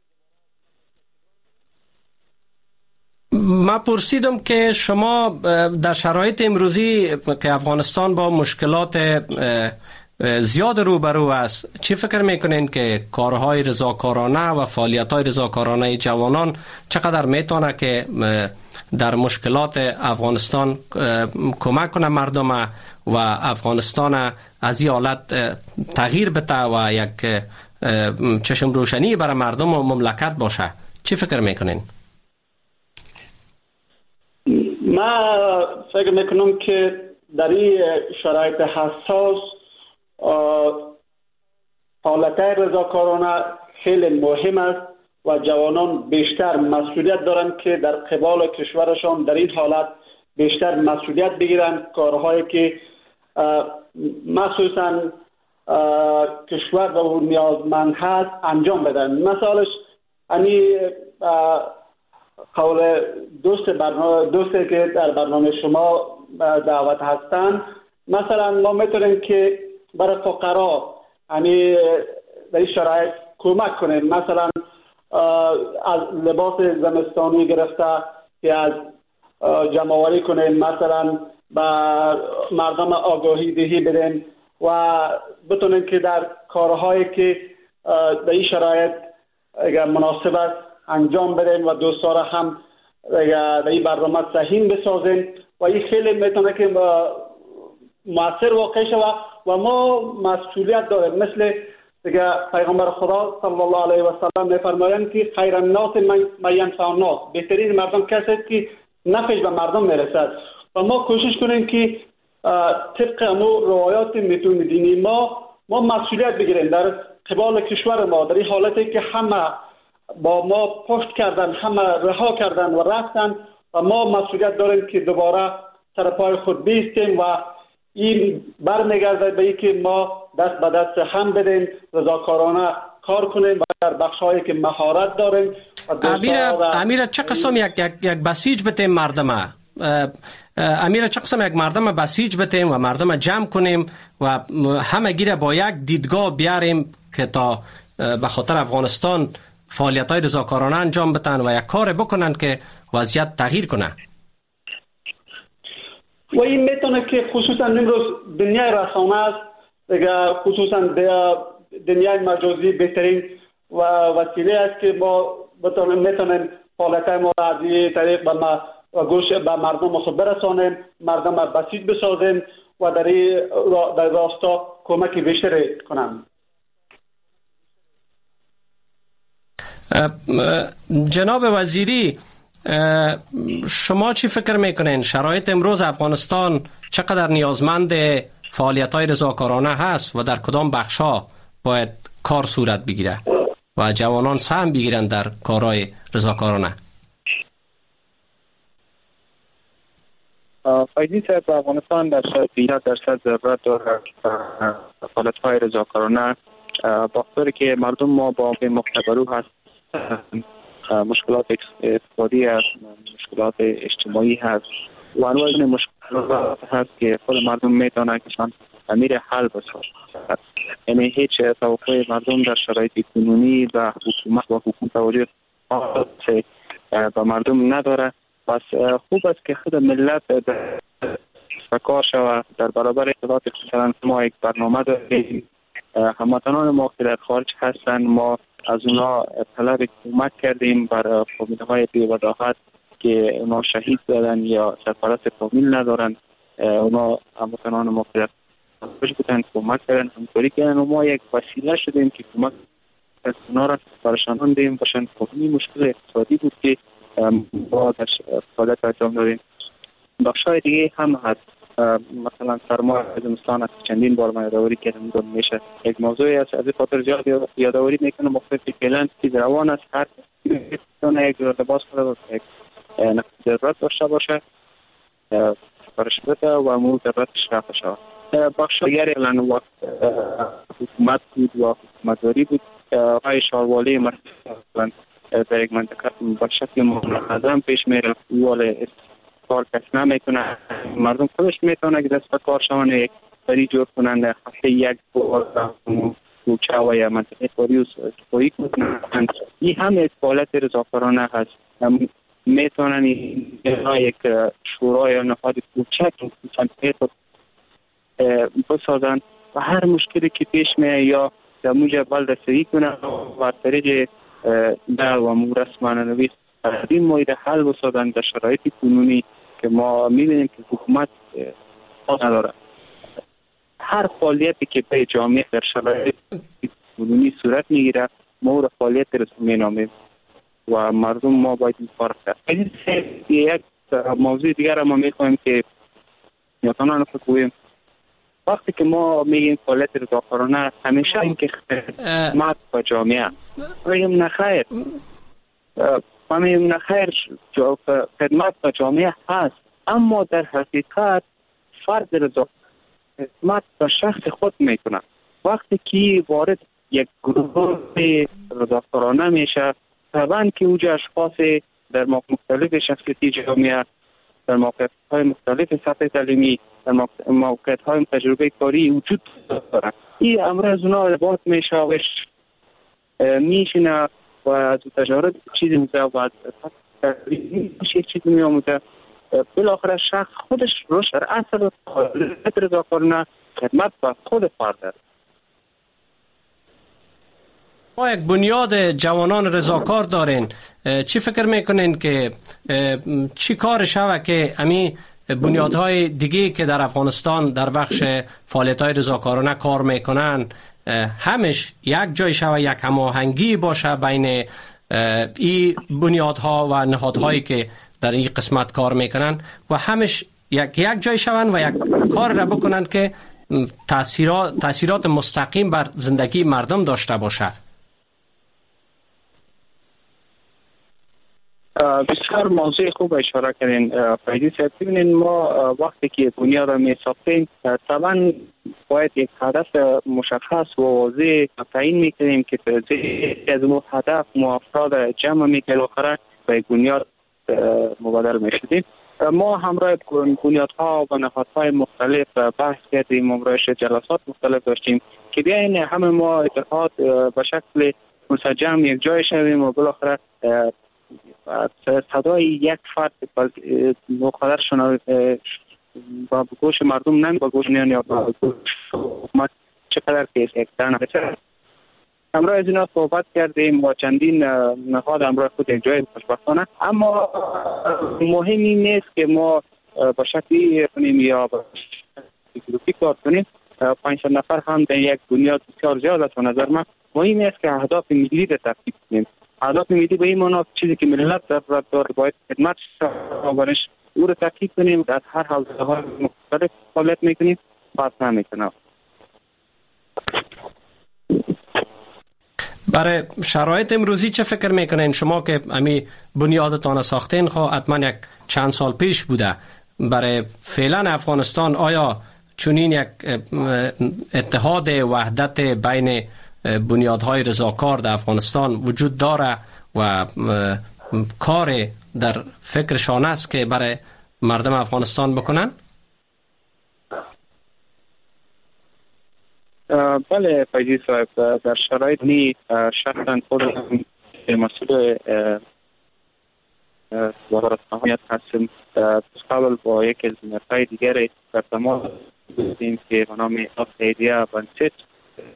ما پرسیدم که شما در شرایط امروزی که افغانستان با مشکلات زیاد روبرو است، چی فکر میکنین که کارهای رضاکارانه و فعالیت‌های رضاکارانه جوانان چقدر میتونه که در مشکلات افغانستان کمک کنه مردم و افغانستان از این حالت تغییر بده و یک چشم روشنی برای مردم و مملکت باشه؟ چی فکر میکنین؟ ما فکر میکنم که در این شرایط حساس حالتهای رضاکارانه خیلی مهم است و جوانان بیشتر مسئولیت دارند که در قبال کشورشان در این حالت بیشتر مسئولیت بگیرند، کارهایی که مخصوصا کشور و او نیازمند هست انجام بدن. مثالش انی قول دوست برنامه دوستی که در برنامه شما دعوت هستند، مثلا ما میتونیم که برای فقرا انی در این شرایط کمک کنیم، مثلا از لباس زمستانی گرفته که از جمع‌آوری کنیم، مثلا با مردم آگاهی دهی بدیم و بتونیم که در کارهایی که در این شرایط مناسب است انجام بدیم و دوستا را هم در این برنامه سهیم بسازیم و این خیلی میتونه که مؤثر واقع شود و ما مسئولیت داریم. مثل دیگه پیغمبر خدا صلی الله علیه و سلم میفرمایند که خیر الناس من ینفع الناس، بهترین مردم کسی است که نفعش به مردم میرسد و ما کوشش کنیم که طبق امو روایات متون دینی ما ما مسئولیت بگیریم در قبال کشور ما در این حالتی که همه با ما پشت کردن، همه رها کردن و رفتن و ما مسئولیت داریم که دوباره سر پای خود بیستیم و این برمیگرده به اینکه ما دست به دست هم بدیم، رضاکارانه کار کنیم و در بخش‌هایی که مهارت داریم. امیر امیر چه قسم یک یک یک بسیج بتیم مردم امیر چه قسم یک مردم بسیج بتیم و مردم جمع کنیم و همه گیره با یک دیدگاه بیاریم که تا به خاطر افغانستان فعالیت‌های رضاکارانه انجام بدن و یک کار بکنن که وضعیت تغییر کنه. و این میتونه که خصوصا امروز دنیای رسانه است، دیگه خصوصا دنیای مجازی بهترین و وسیله است که ما بتونیم میتونیم فعالیت ما را از این طریق به ما گوش به مردم خود برسانیم، مردم را بسیج بسازیم و در در راستا کمک بیشتری کنیم. جناب وزیری، شما چی فکر میکنین شرایط امروز افغانستان چقدر نیازمند فعالیت‌های رضاکارانه هست و در کدام بخش‌ها باید کار صورت بگیره و جوانان سهم بگیرن در کارهای رضاکارانه؟ فایدی صاحب، افغانستان در شرایط یک درصد ضرورت دارد فعالیت‌های رضاکارانه با خاطر که مردم ما با مختبرو هست، مشکلات اقتصادی هست، مشکلات اجتماعی هست و انواع مشکلات هست که خود مردم میتونه که من امیر حل بسازد. یعنی هیچ توقع مردم در شرایط کنونی و حکومت و حکومت توجه به مردم نداره. پس خوب است که خود ملت و کار شود در برابر اطلاعات اقتصادی. ما یک برنامه داریم هموطنان ما که در خارج هستند ما از اونا طلب کمک کردیم برای فامیل‌های بی‌وداعت که اونا شهید دادن یا سرپرست فامیل ندارن. اونا هموطنان ما که در خارج بودن کمک کردن، همکاری کردن و ما یک وسیله شدیم که کمک از اونا را برشان دیم باشن. فامیل مشکل اقتصادی بود که ما در فعالیت انجام دادیم. بخشای دیگه هم هست، مثلا سرمایه زمستان است، چندین بار ما یادآوری کردیم میشه یک موضوعی است، از این خاطر زیاد یادآوری میکنم مختلف فعلا چیز روان است، هر کسی یک لباس خود یک ضرورت داشته باشه سفارش بده و مورد ضرورتش رفع شود. بخش دیگری الان وقت حکومت بود و حکومتداری بود، آقای شاروالی مثلا در یک منطقه به شکل منظم پیش میره ولی کار کس نمیکنه، مردم خودش میتونه که دست به کار شوند، یک سری جور کنند، هفته یک بار کوچه و یا منطقه کاری و سپایی کنند. این هم یک فعالیت رضاکارانه هست. میتونن یک شورای یا نهاد کوچک بسازن و هر مشکلی که پیش میاد یا در موجب بالدستگی کنن و از طریق در و رسمانه نویس از این مورد حل بسازن در شرایط قانونی که ما میبینیم که حکومت خاص نداره. هر فعالیتی که به جامعه در شرایط قانونی صورت میگیره ما را فعالیت رسمی نامیم و مردم ما باید این کار کرد. یک موضوع دیگر ما میخوایم که یادتان بگوییم، وقتی که ما میگیم فعالیت رضاکارانه همیشه این که خدمت به جامعه میگیم نخیر ما میگیم نخیر خدمت به جامعه هست، اما در حقیقت فرد رضاکار خدمت به شخص خود میکنه. وقتی که وارد یک گروه رضاکارانه میشه طبعا که اوجه اشخاص در مختلف شخصیتی جامعه، در موقعیت‌های مختلف سطح تعلیمی، در موقعیت‌های تجربه کاری وجود دارد. این امر از اونا ارتباط میشه و میشینه و از تجارب چیزی میشه و از یک چیزی میاموزه. بالاخره شخص خودش روش در اصل فعالیت رضاکارانه خدمت به خود فرد. ما یک بنیاد جوانان رضاکار دارین، چی فکر میکنین که چی کار شوه که امی بنیادهای دیگه که در افغانستان در بخش فعالیت‌های رضاکارانه کار میکنن همش یک جای شوه، یک هماهنگی باشه بین این بنیادها و نهادهایی که در این قسمت کار میکنن و همش یک یک جای شون و یک کار را بکنن که تاثیرات تاثیرات مستقیم بر زندگی مردم داشته باشه؟ بسیار موضوع خوب اشاره کردین فیضی صاحب. ببینید ما وقتی که بنیاد را می ساختیم طبعا باید یک هدف مشخص و واضح تعیین میکنیم که از اون هدف ما افراد جمع میکنیم آخره به بنیاد مبادر میشدیم. ما همراه بنیادها و نهادهای مختلف بحث کردیم، همراهش جلسات مختلف داشتیم که بیاین همه ما اتحاد به شکل منسجم یک جای شویم و بالاخره صدای یک فرد مقدر شنو با گوش مردم نمی با گوش نیان یا با گوش حکومت چقدر که یک دانه همراه از اینا صحبت کردیم با چندین نهاد همراه خود یک جای خوشبختانه. اما مهم این نیست که ما با شکلی کنیم یا با شکلی کار کنیم. پانصد نفر هم در یک بنیاد بسیار زیاد است و نظر من مهم است که اهداف ملی را تفکیک کنیم. اهداف ملی به این معنی چیزی که ملت ضرورت داره باید خدمت شوانش او را تحقیق کنیم. در هر حوزه‌های مختلف فعالیت میکنیم بحث نمیکنم. برای شرایط امروزی چه فکر میکنین شما که امی بنیادتان ساختین؟ خب حتما یک چند سال پیش بوده. برای فعلا افغانستان آیا چنین یک اتحاد وحدت بین بنیادهای رضاکار در افغانستان وجود داره و کار در فکرشان است که برای مردم افغانستان بکنن؟ بله فیضی صاحب، در شرایط نی شخصا خودم مسئول وزارت امنیت هستم. قبل با یک از نفرهای دیگر در تماس بودیم که به نام اتحادیه بنسیت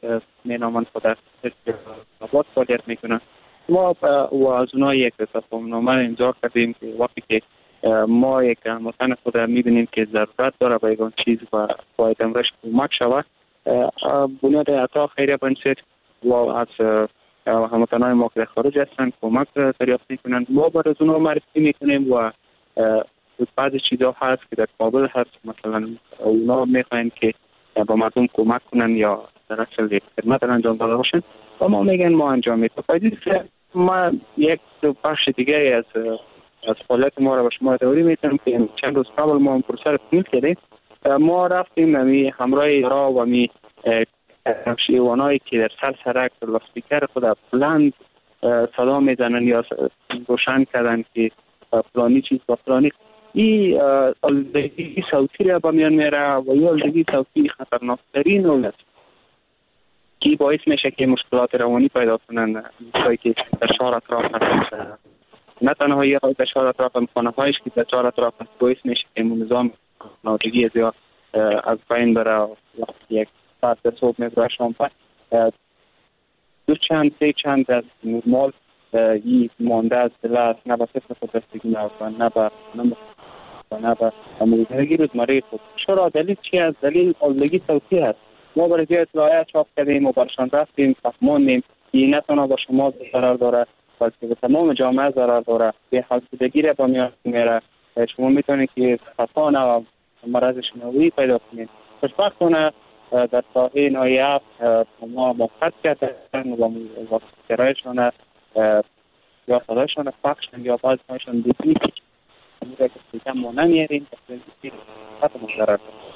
مینامن خود در آباد فعالیت میکنن. ما و از اونها یک تفاهمنامه امضا کردیم که وقتی که ما یک هموطن خود میبینیم که ضرورت داره به یک چیز و باید امرش کمک شود، بنیاد عطا خیریه بنسید و از هموطنان ما که خارج هستند کمک دریافت میکنند. ما برای اونها معرفی میکنیم و بعضی چیزها هست که در کابل هست، مثلا اونا میخواین که با مردم کمک کنن یا در اصل یک خدمت انجام داده باشن و ما میگن ما انجام میدیم. ما یک بخش دیگه از از فعالیت ما را به شما دوری میتونم که چند روز قبل ما این پروسه رو تکمیل کردیم. ما رفتیم نمی همراه را و می شیوانایی که در سر سرک و سپیکر خود بلند صدا میزنن یا روشن کردن که فلانی چیز با فلانی، این آلودگی صوتی را به میان میره و این آلودگی صوتی خطرناکترین اولست که باعث میشه که مشکلات روانی پیدا کنن. مثلا که در شهر اطراف هست، نه تنها یه در شهر اطراف هم خانه هایش که در شهر اطراف هست باعث میشه که نظام ناجگی زیاد از بین بره. یک ساعت صبح میبره شام پس دو چند سه چند از نرمال یک مانده از دلت نه به صفر خود دستگی نوکن نه به نه به موزنگی روزمره خود. چرا دلیل چی است؟ دلیل آلودگی صوتی هست. ما برای جای اطلاعیه چاپ کردیم و برشان رفتیم فهماندیم این نه تنها با شما ضرر داره بلکه به تمام جامعه ضرر داره، به حالسودگی را با میان میره. شما میتونید که خفانه و مرض شنوایی پیدا کنید. خوشبختانه در ساحه نایب ما موقت کردن و کرایشان یا صدایشان پخش یا بعض هایشان دیدید که دیگه ما نمیاریم که خطا مشترک.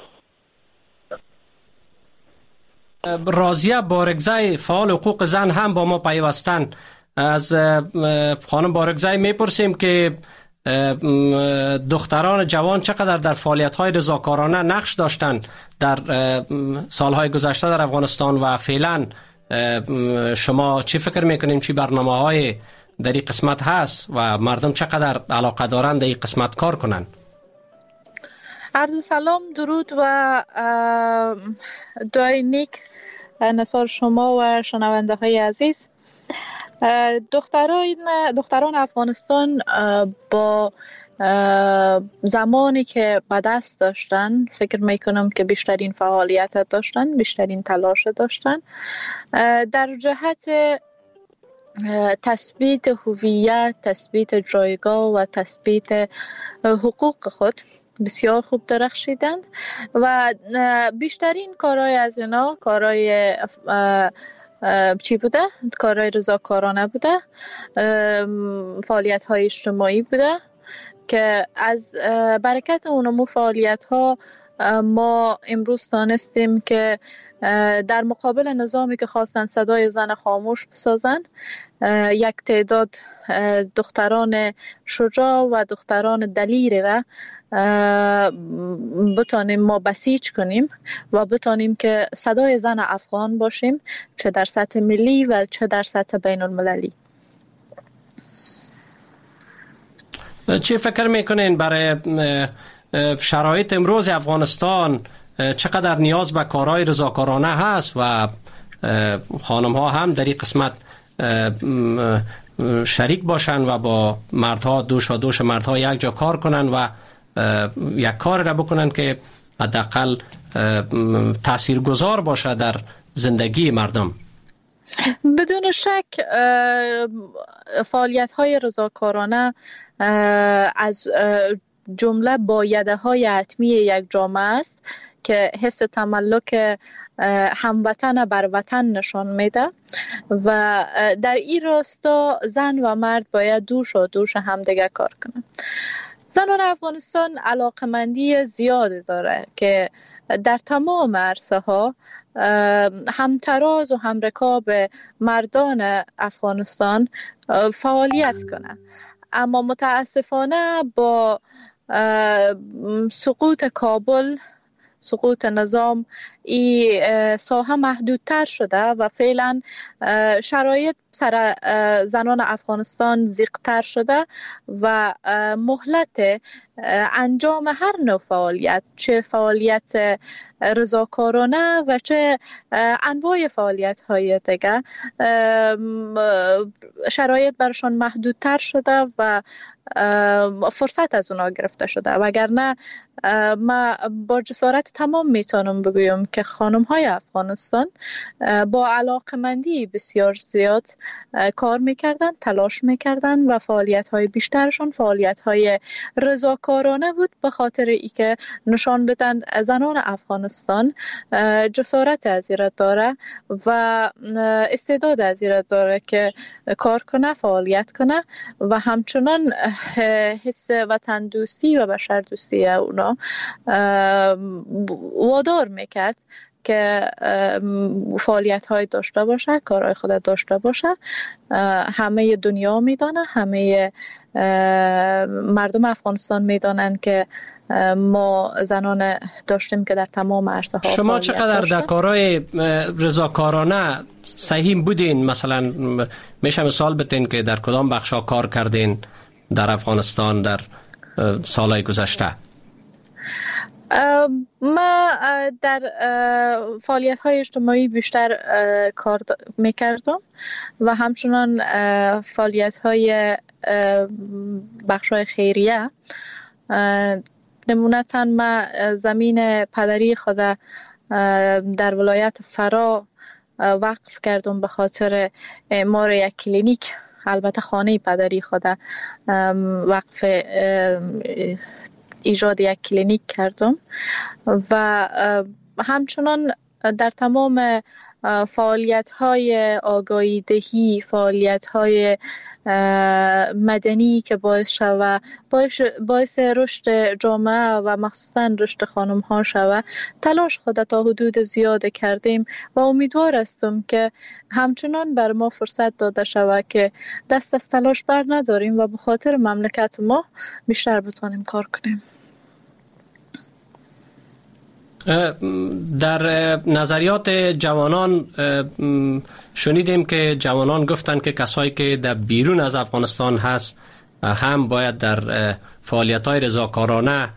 راضیه بارگزای فعال حقوق زن هم با ما پیوستن. از خانم بارگزای میپرسیم که دختران جوان چقدر در فعالیت‌های رضاکارانه نقش داشتند در سالهای گذشته در افغانستان و فعلا شما چی فکر میکنین چی برنامه‌های در این قسمت هست و مردم چقدر علاقه دارند در این قسمت کار کنند؟ عرض سلام، درود و دعای نیک نثار شما و شنونده های عزیز. دختران دختران افغانستان با زمانی که به دست داشتن فکر میکنم که بیشترین فعالیت داشتن، بیشترین تلاش داشتن در جهت تثبیت هویت، تثبیت جایگاه و تثبیت حقوق خود بسیار خوب درخشیدند و بیشترین کارهای از اینا کارهای چی بوده؟ کارهای رضاکارانه بوده، فعالیت های اجتماعی بوده که از برکت اونمو فعالیت ها ما امروز دانستیم که در مقابل نظامی که خواستن صدای زن خاموش بسازن، یک تعداد دختران شجاع و دختران دلیر را بتانیم ما بسیج کنیم و بتانیم که صدای زن افغان باشیم، چه در سطح ملی و چه در سطح بین المللی. چی فکر میکنین برای شرایط امروز افغانستان چقدر نیاز به کارهای رضاکارانه هست و خانم ها هم در این قسمت شریک باشن و با مردها دوش و دوش مردها یک جا کار کنن و یک کار را بکنن که حداقل تاثیرگذار باشه در زندگی مردم؟ بدون شک فعالیت های رضاکارانه از جمله بایده های حتمی یک جامعه است که حس تملک هموطن بر وطن نشان میده و در این راستا زن و مرد باید دوش و دوش همدیگه کار کنند. زنان افغانستان علاقمندی زیادی داره که در تمام عرصه ها همتراز و همرکاب مردان افغانستان فعالیت کنند، اما متاسفانه با سقوط کابل، سقوط نظام، این ساحه محدودتر شده و فعلا شرایط سر زنان افغانستان زیقتر شده و مهلت انجام هر نوع فعالیت، چه فعالیت رضاکارانه و چه انواع فعالیت های دیگه، شرایط برشان محدودتر شده و فرصت از اونا گرفته شده. وگرنه ما با جسارت تمام میتونم بگویم که خانم های افغانستان با علاقمندی بسیار زیاد کار میکردن، تلاش میکردن و فعالیت های بیشترشان فعالیت های رضاکارانه بود، به خاطر ای که نشان بدن زنان افغانستان جسارت از ایراد داره و استعداد از ایراد داره که کار کنه، فعالیت کنه و همچنان حس وطن دوستی و بشر دوستی اونا وادار میکرد که فعالیت های داشته باشه، کارهای خود داشته باشه. همه دنیا میدانه، همه مردم افغانستان میدانند که ما زنان داشتیم که در تمام عرصه ها. شما چقدر در کارهای رضاکارانه سهیم بودین؟ مثلا میشه مثال بتین که در کدام بخشا کار کردین در افغانستان در سالهای گذشته؟ ما در فعالیت های اجتماعی بیشتر کار میکردم و همچنان فعالیت های بخش های خیریه. نمونتا ما زمین پدری خود در ولایت فرا وقف کردم به خاطر اعمار یک کلینیک. البته خانه پدری خود وقف ایجاد یک کلینیک کردم و همچنان در تمام فعالیت های آگاهی دهی، فعالیت های مدنی که باعث شود باعث, باعث رشد جامعه و مخصوصا رشد خانم ها شود تلاش خود تا حدود زیاد کردیم و امیدوار هستم که همچنان بر ما فرصت داده شود که دست از تلاش بر نداریم و به خاطر مملکت ما بیشتر بتونیم کار کنیم. در نظریات جوانان شنیدیم که جوانان گفتن که کسایی که در بیرون از افغانستان هست هم باید در فعالیت‌های رضاکارانه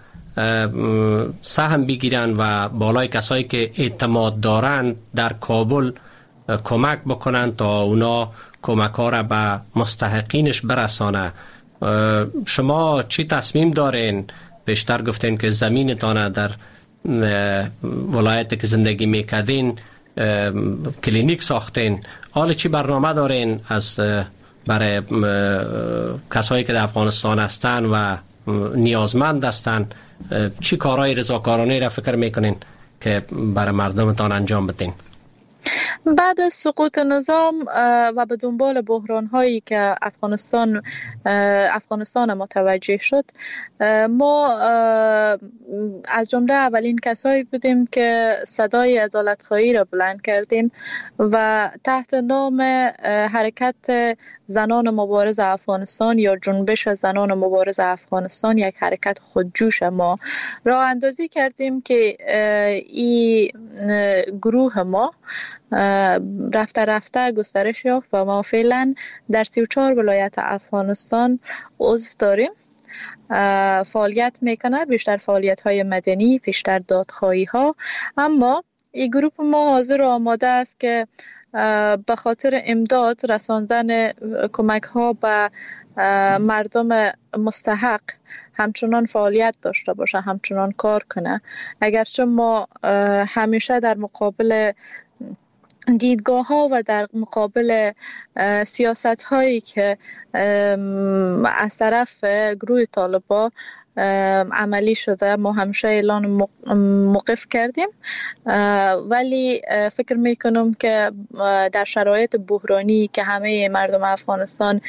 سهم بگیرن و بالای کسایی که اعتماد دارن در کابل کمک بکنن تا اونا کمک‌ها را به مستحقینش برسانه. شما چی تصمیم دارین؟ بیشتر گفتین که زمینتان در ولایتی که زندگی میکردین کلینیک ساختین. حالا چی برنامه دارین از برای کسایی که در افغانستان هستن و نیازمند هستن؟ چی کارهای رضاکارانه را فکر میکنین که برای مردمتان انجام بدین؟ بعد از سقوط نظام و به دنبال بحران هایی که افغانستان افغانستان متوجه شد، ما از جمله اولین کسایی بودیم که صدای عدالت‌خواهی را بلند کردیم و تحت نام حرکت زنان مبارز افغانستان یا جنبش زنان مبارز افغانستان، یک حرکت خودجوش ما راه اندازی کردیم که این گروه ما رفته رفته گسترش یافت و ما فعلا در سی و چهار ولایت افغانستان عضو داریم. فعالیت میکنه، بیشتر فعالیت های مدنی، بیشتر دادخواهی ها. اما این گروه ما حاضر و آماده است که به خاطر امداد رساندن کمک ها به مردم مستحق همچنان فعالیت داشته باشه، همچنان کار کنه. اگرچه ما همیشه در مقابل دیدگاه ها و در مقابل سیاست هایی که از طرف گروه طالبان عملی شده ما همیشه اعلان موقف کردیم، ولی فکر میکنم که در شرایط بحرانی که همه مردم افغانستان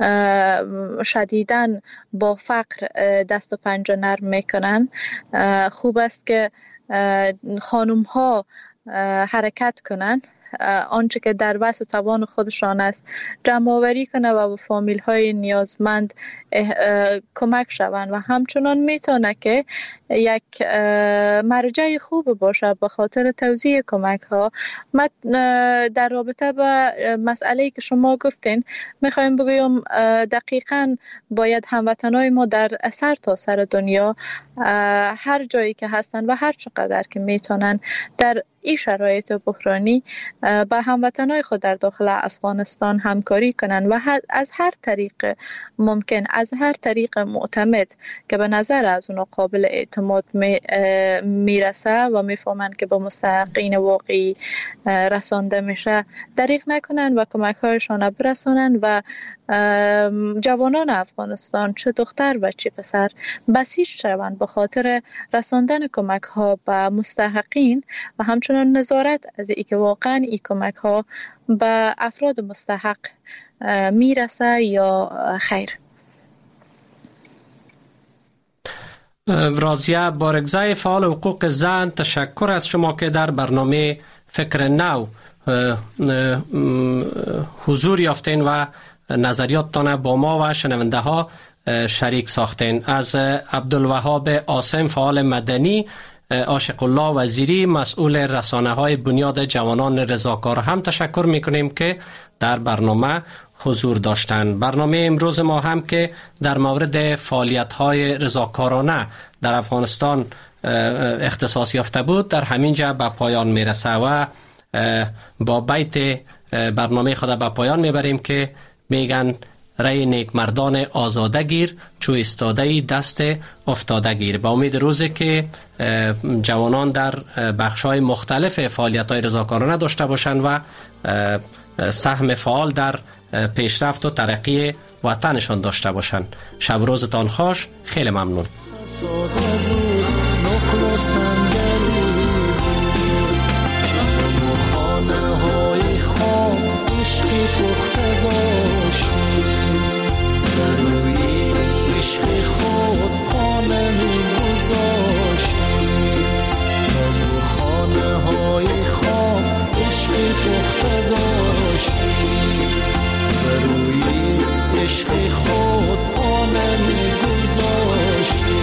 شدیداً با فقر دست و پنجه نرم میکنن، خوب است که خانم ها حرکت کنن آنچه که در وس و توان خودشان است جمع آوری کنه و به فامیل های نیازمند کمک شوند و همچنان میتونه که یک مرجع خوب باشه به خاطر توزیع کمک ها. ما در رابطه با مسئله که شما گفتین میخوایم بگویم دقیقاً باید هموطنای ما در سر تا سر دنیا هر جایی که هستن و هر چقدر که میتونن در این شرایط بحرانی با هموطنای خود در داخل افغانستان همکاری کنن و از هر طریق ممکن، از هر طریق معتمد که به نظر از اونها قابل اعتماد میرسه و میفهمن که به مستحقین واقعی رسانده میشه دریغ نکنن و کمک هایشان برسانن و جوانان افغانستان چه دختر و چه پسر بسیج شوند به خاطر رساندن کمک ها به مستحقین و همچنان نظارت از ای که واقعا این کمک ها به افراد مستحق میرسه یا خیر. راضیه بارگزای فعال حقوق زن، تشکر از شما که در برنامه فکر نو حضور یافتین و نظریاتتان با ما و شنونده ها شریک ساختین. از عبدالوهاب عاصم فعال مدنی، عاشق الله وزیری مسئول رسانه های بنیاد جوانان رضاکار هم تشکر میکنیم که در برنامه حضور داشتن. برنامه امروز ما هم که در مورد فعالیت های رضاکارانه در افغانستان اختصاص یافته بود در همین جا به پایان میرسه و با بیت برنامه خود به پایان میبریم که میگن رای نیک مردان آزاده گیر چو استاده دست افتاده گیر. با امید روزی که جوانان در بخش‌های مختلف فعالیت‌های رضاکارانه داشته باشند و سهم فعال در پیشرفت و ترقی وطنشان داشته باشند. شب روزتان خوش. خیلی ممنون. عشق خود پانه می گذاشتی و خانه های خواب عشق پخته داشتی و روی عشق خود پانه می گذاشتی.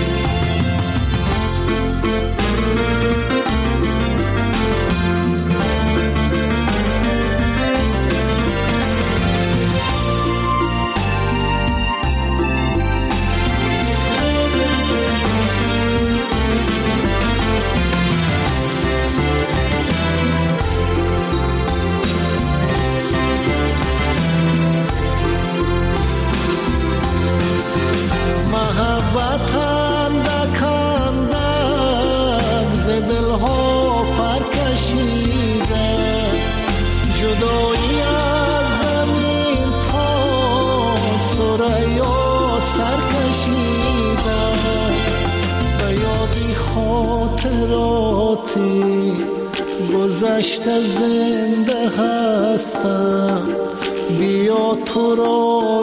گذشته زنده هستم بیا تو را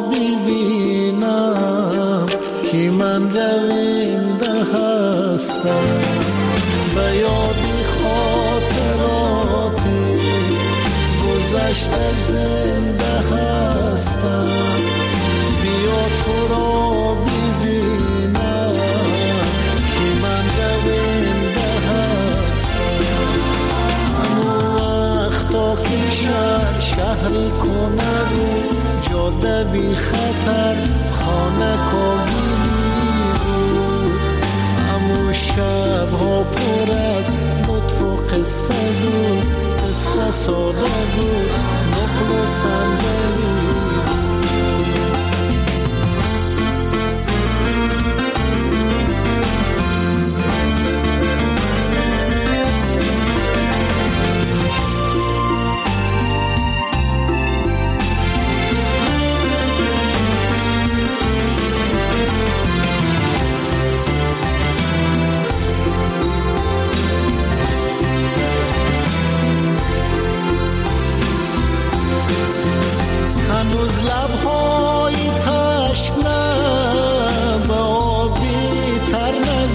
ببینم که من رونده هستم به یادی خاطراتی گذشته زنده هستم بیا تو را ببینم که من رونده هستم. همون وقتا که شهر شهری کنه رو جاده بی خطر خانه کابینی بود. همون شب ها پر از لطف و قصه بود، قصه ساده بود نقل و صندلی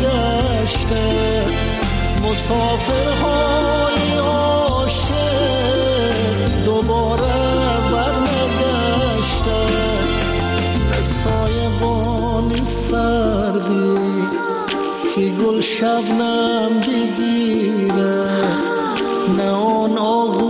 مسافرهای عاشق که گل شبنم بگیره، نه آن آغوش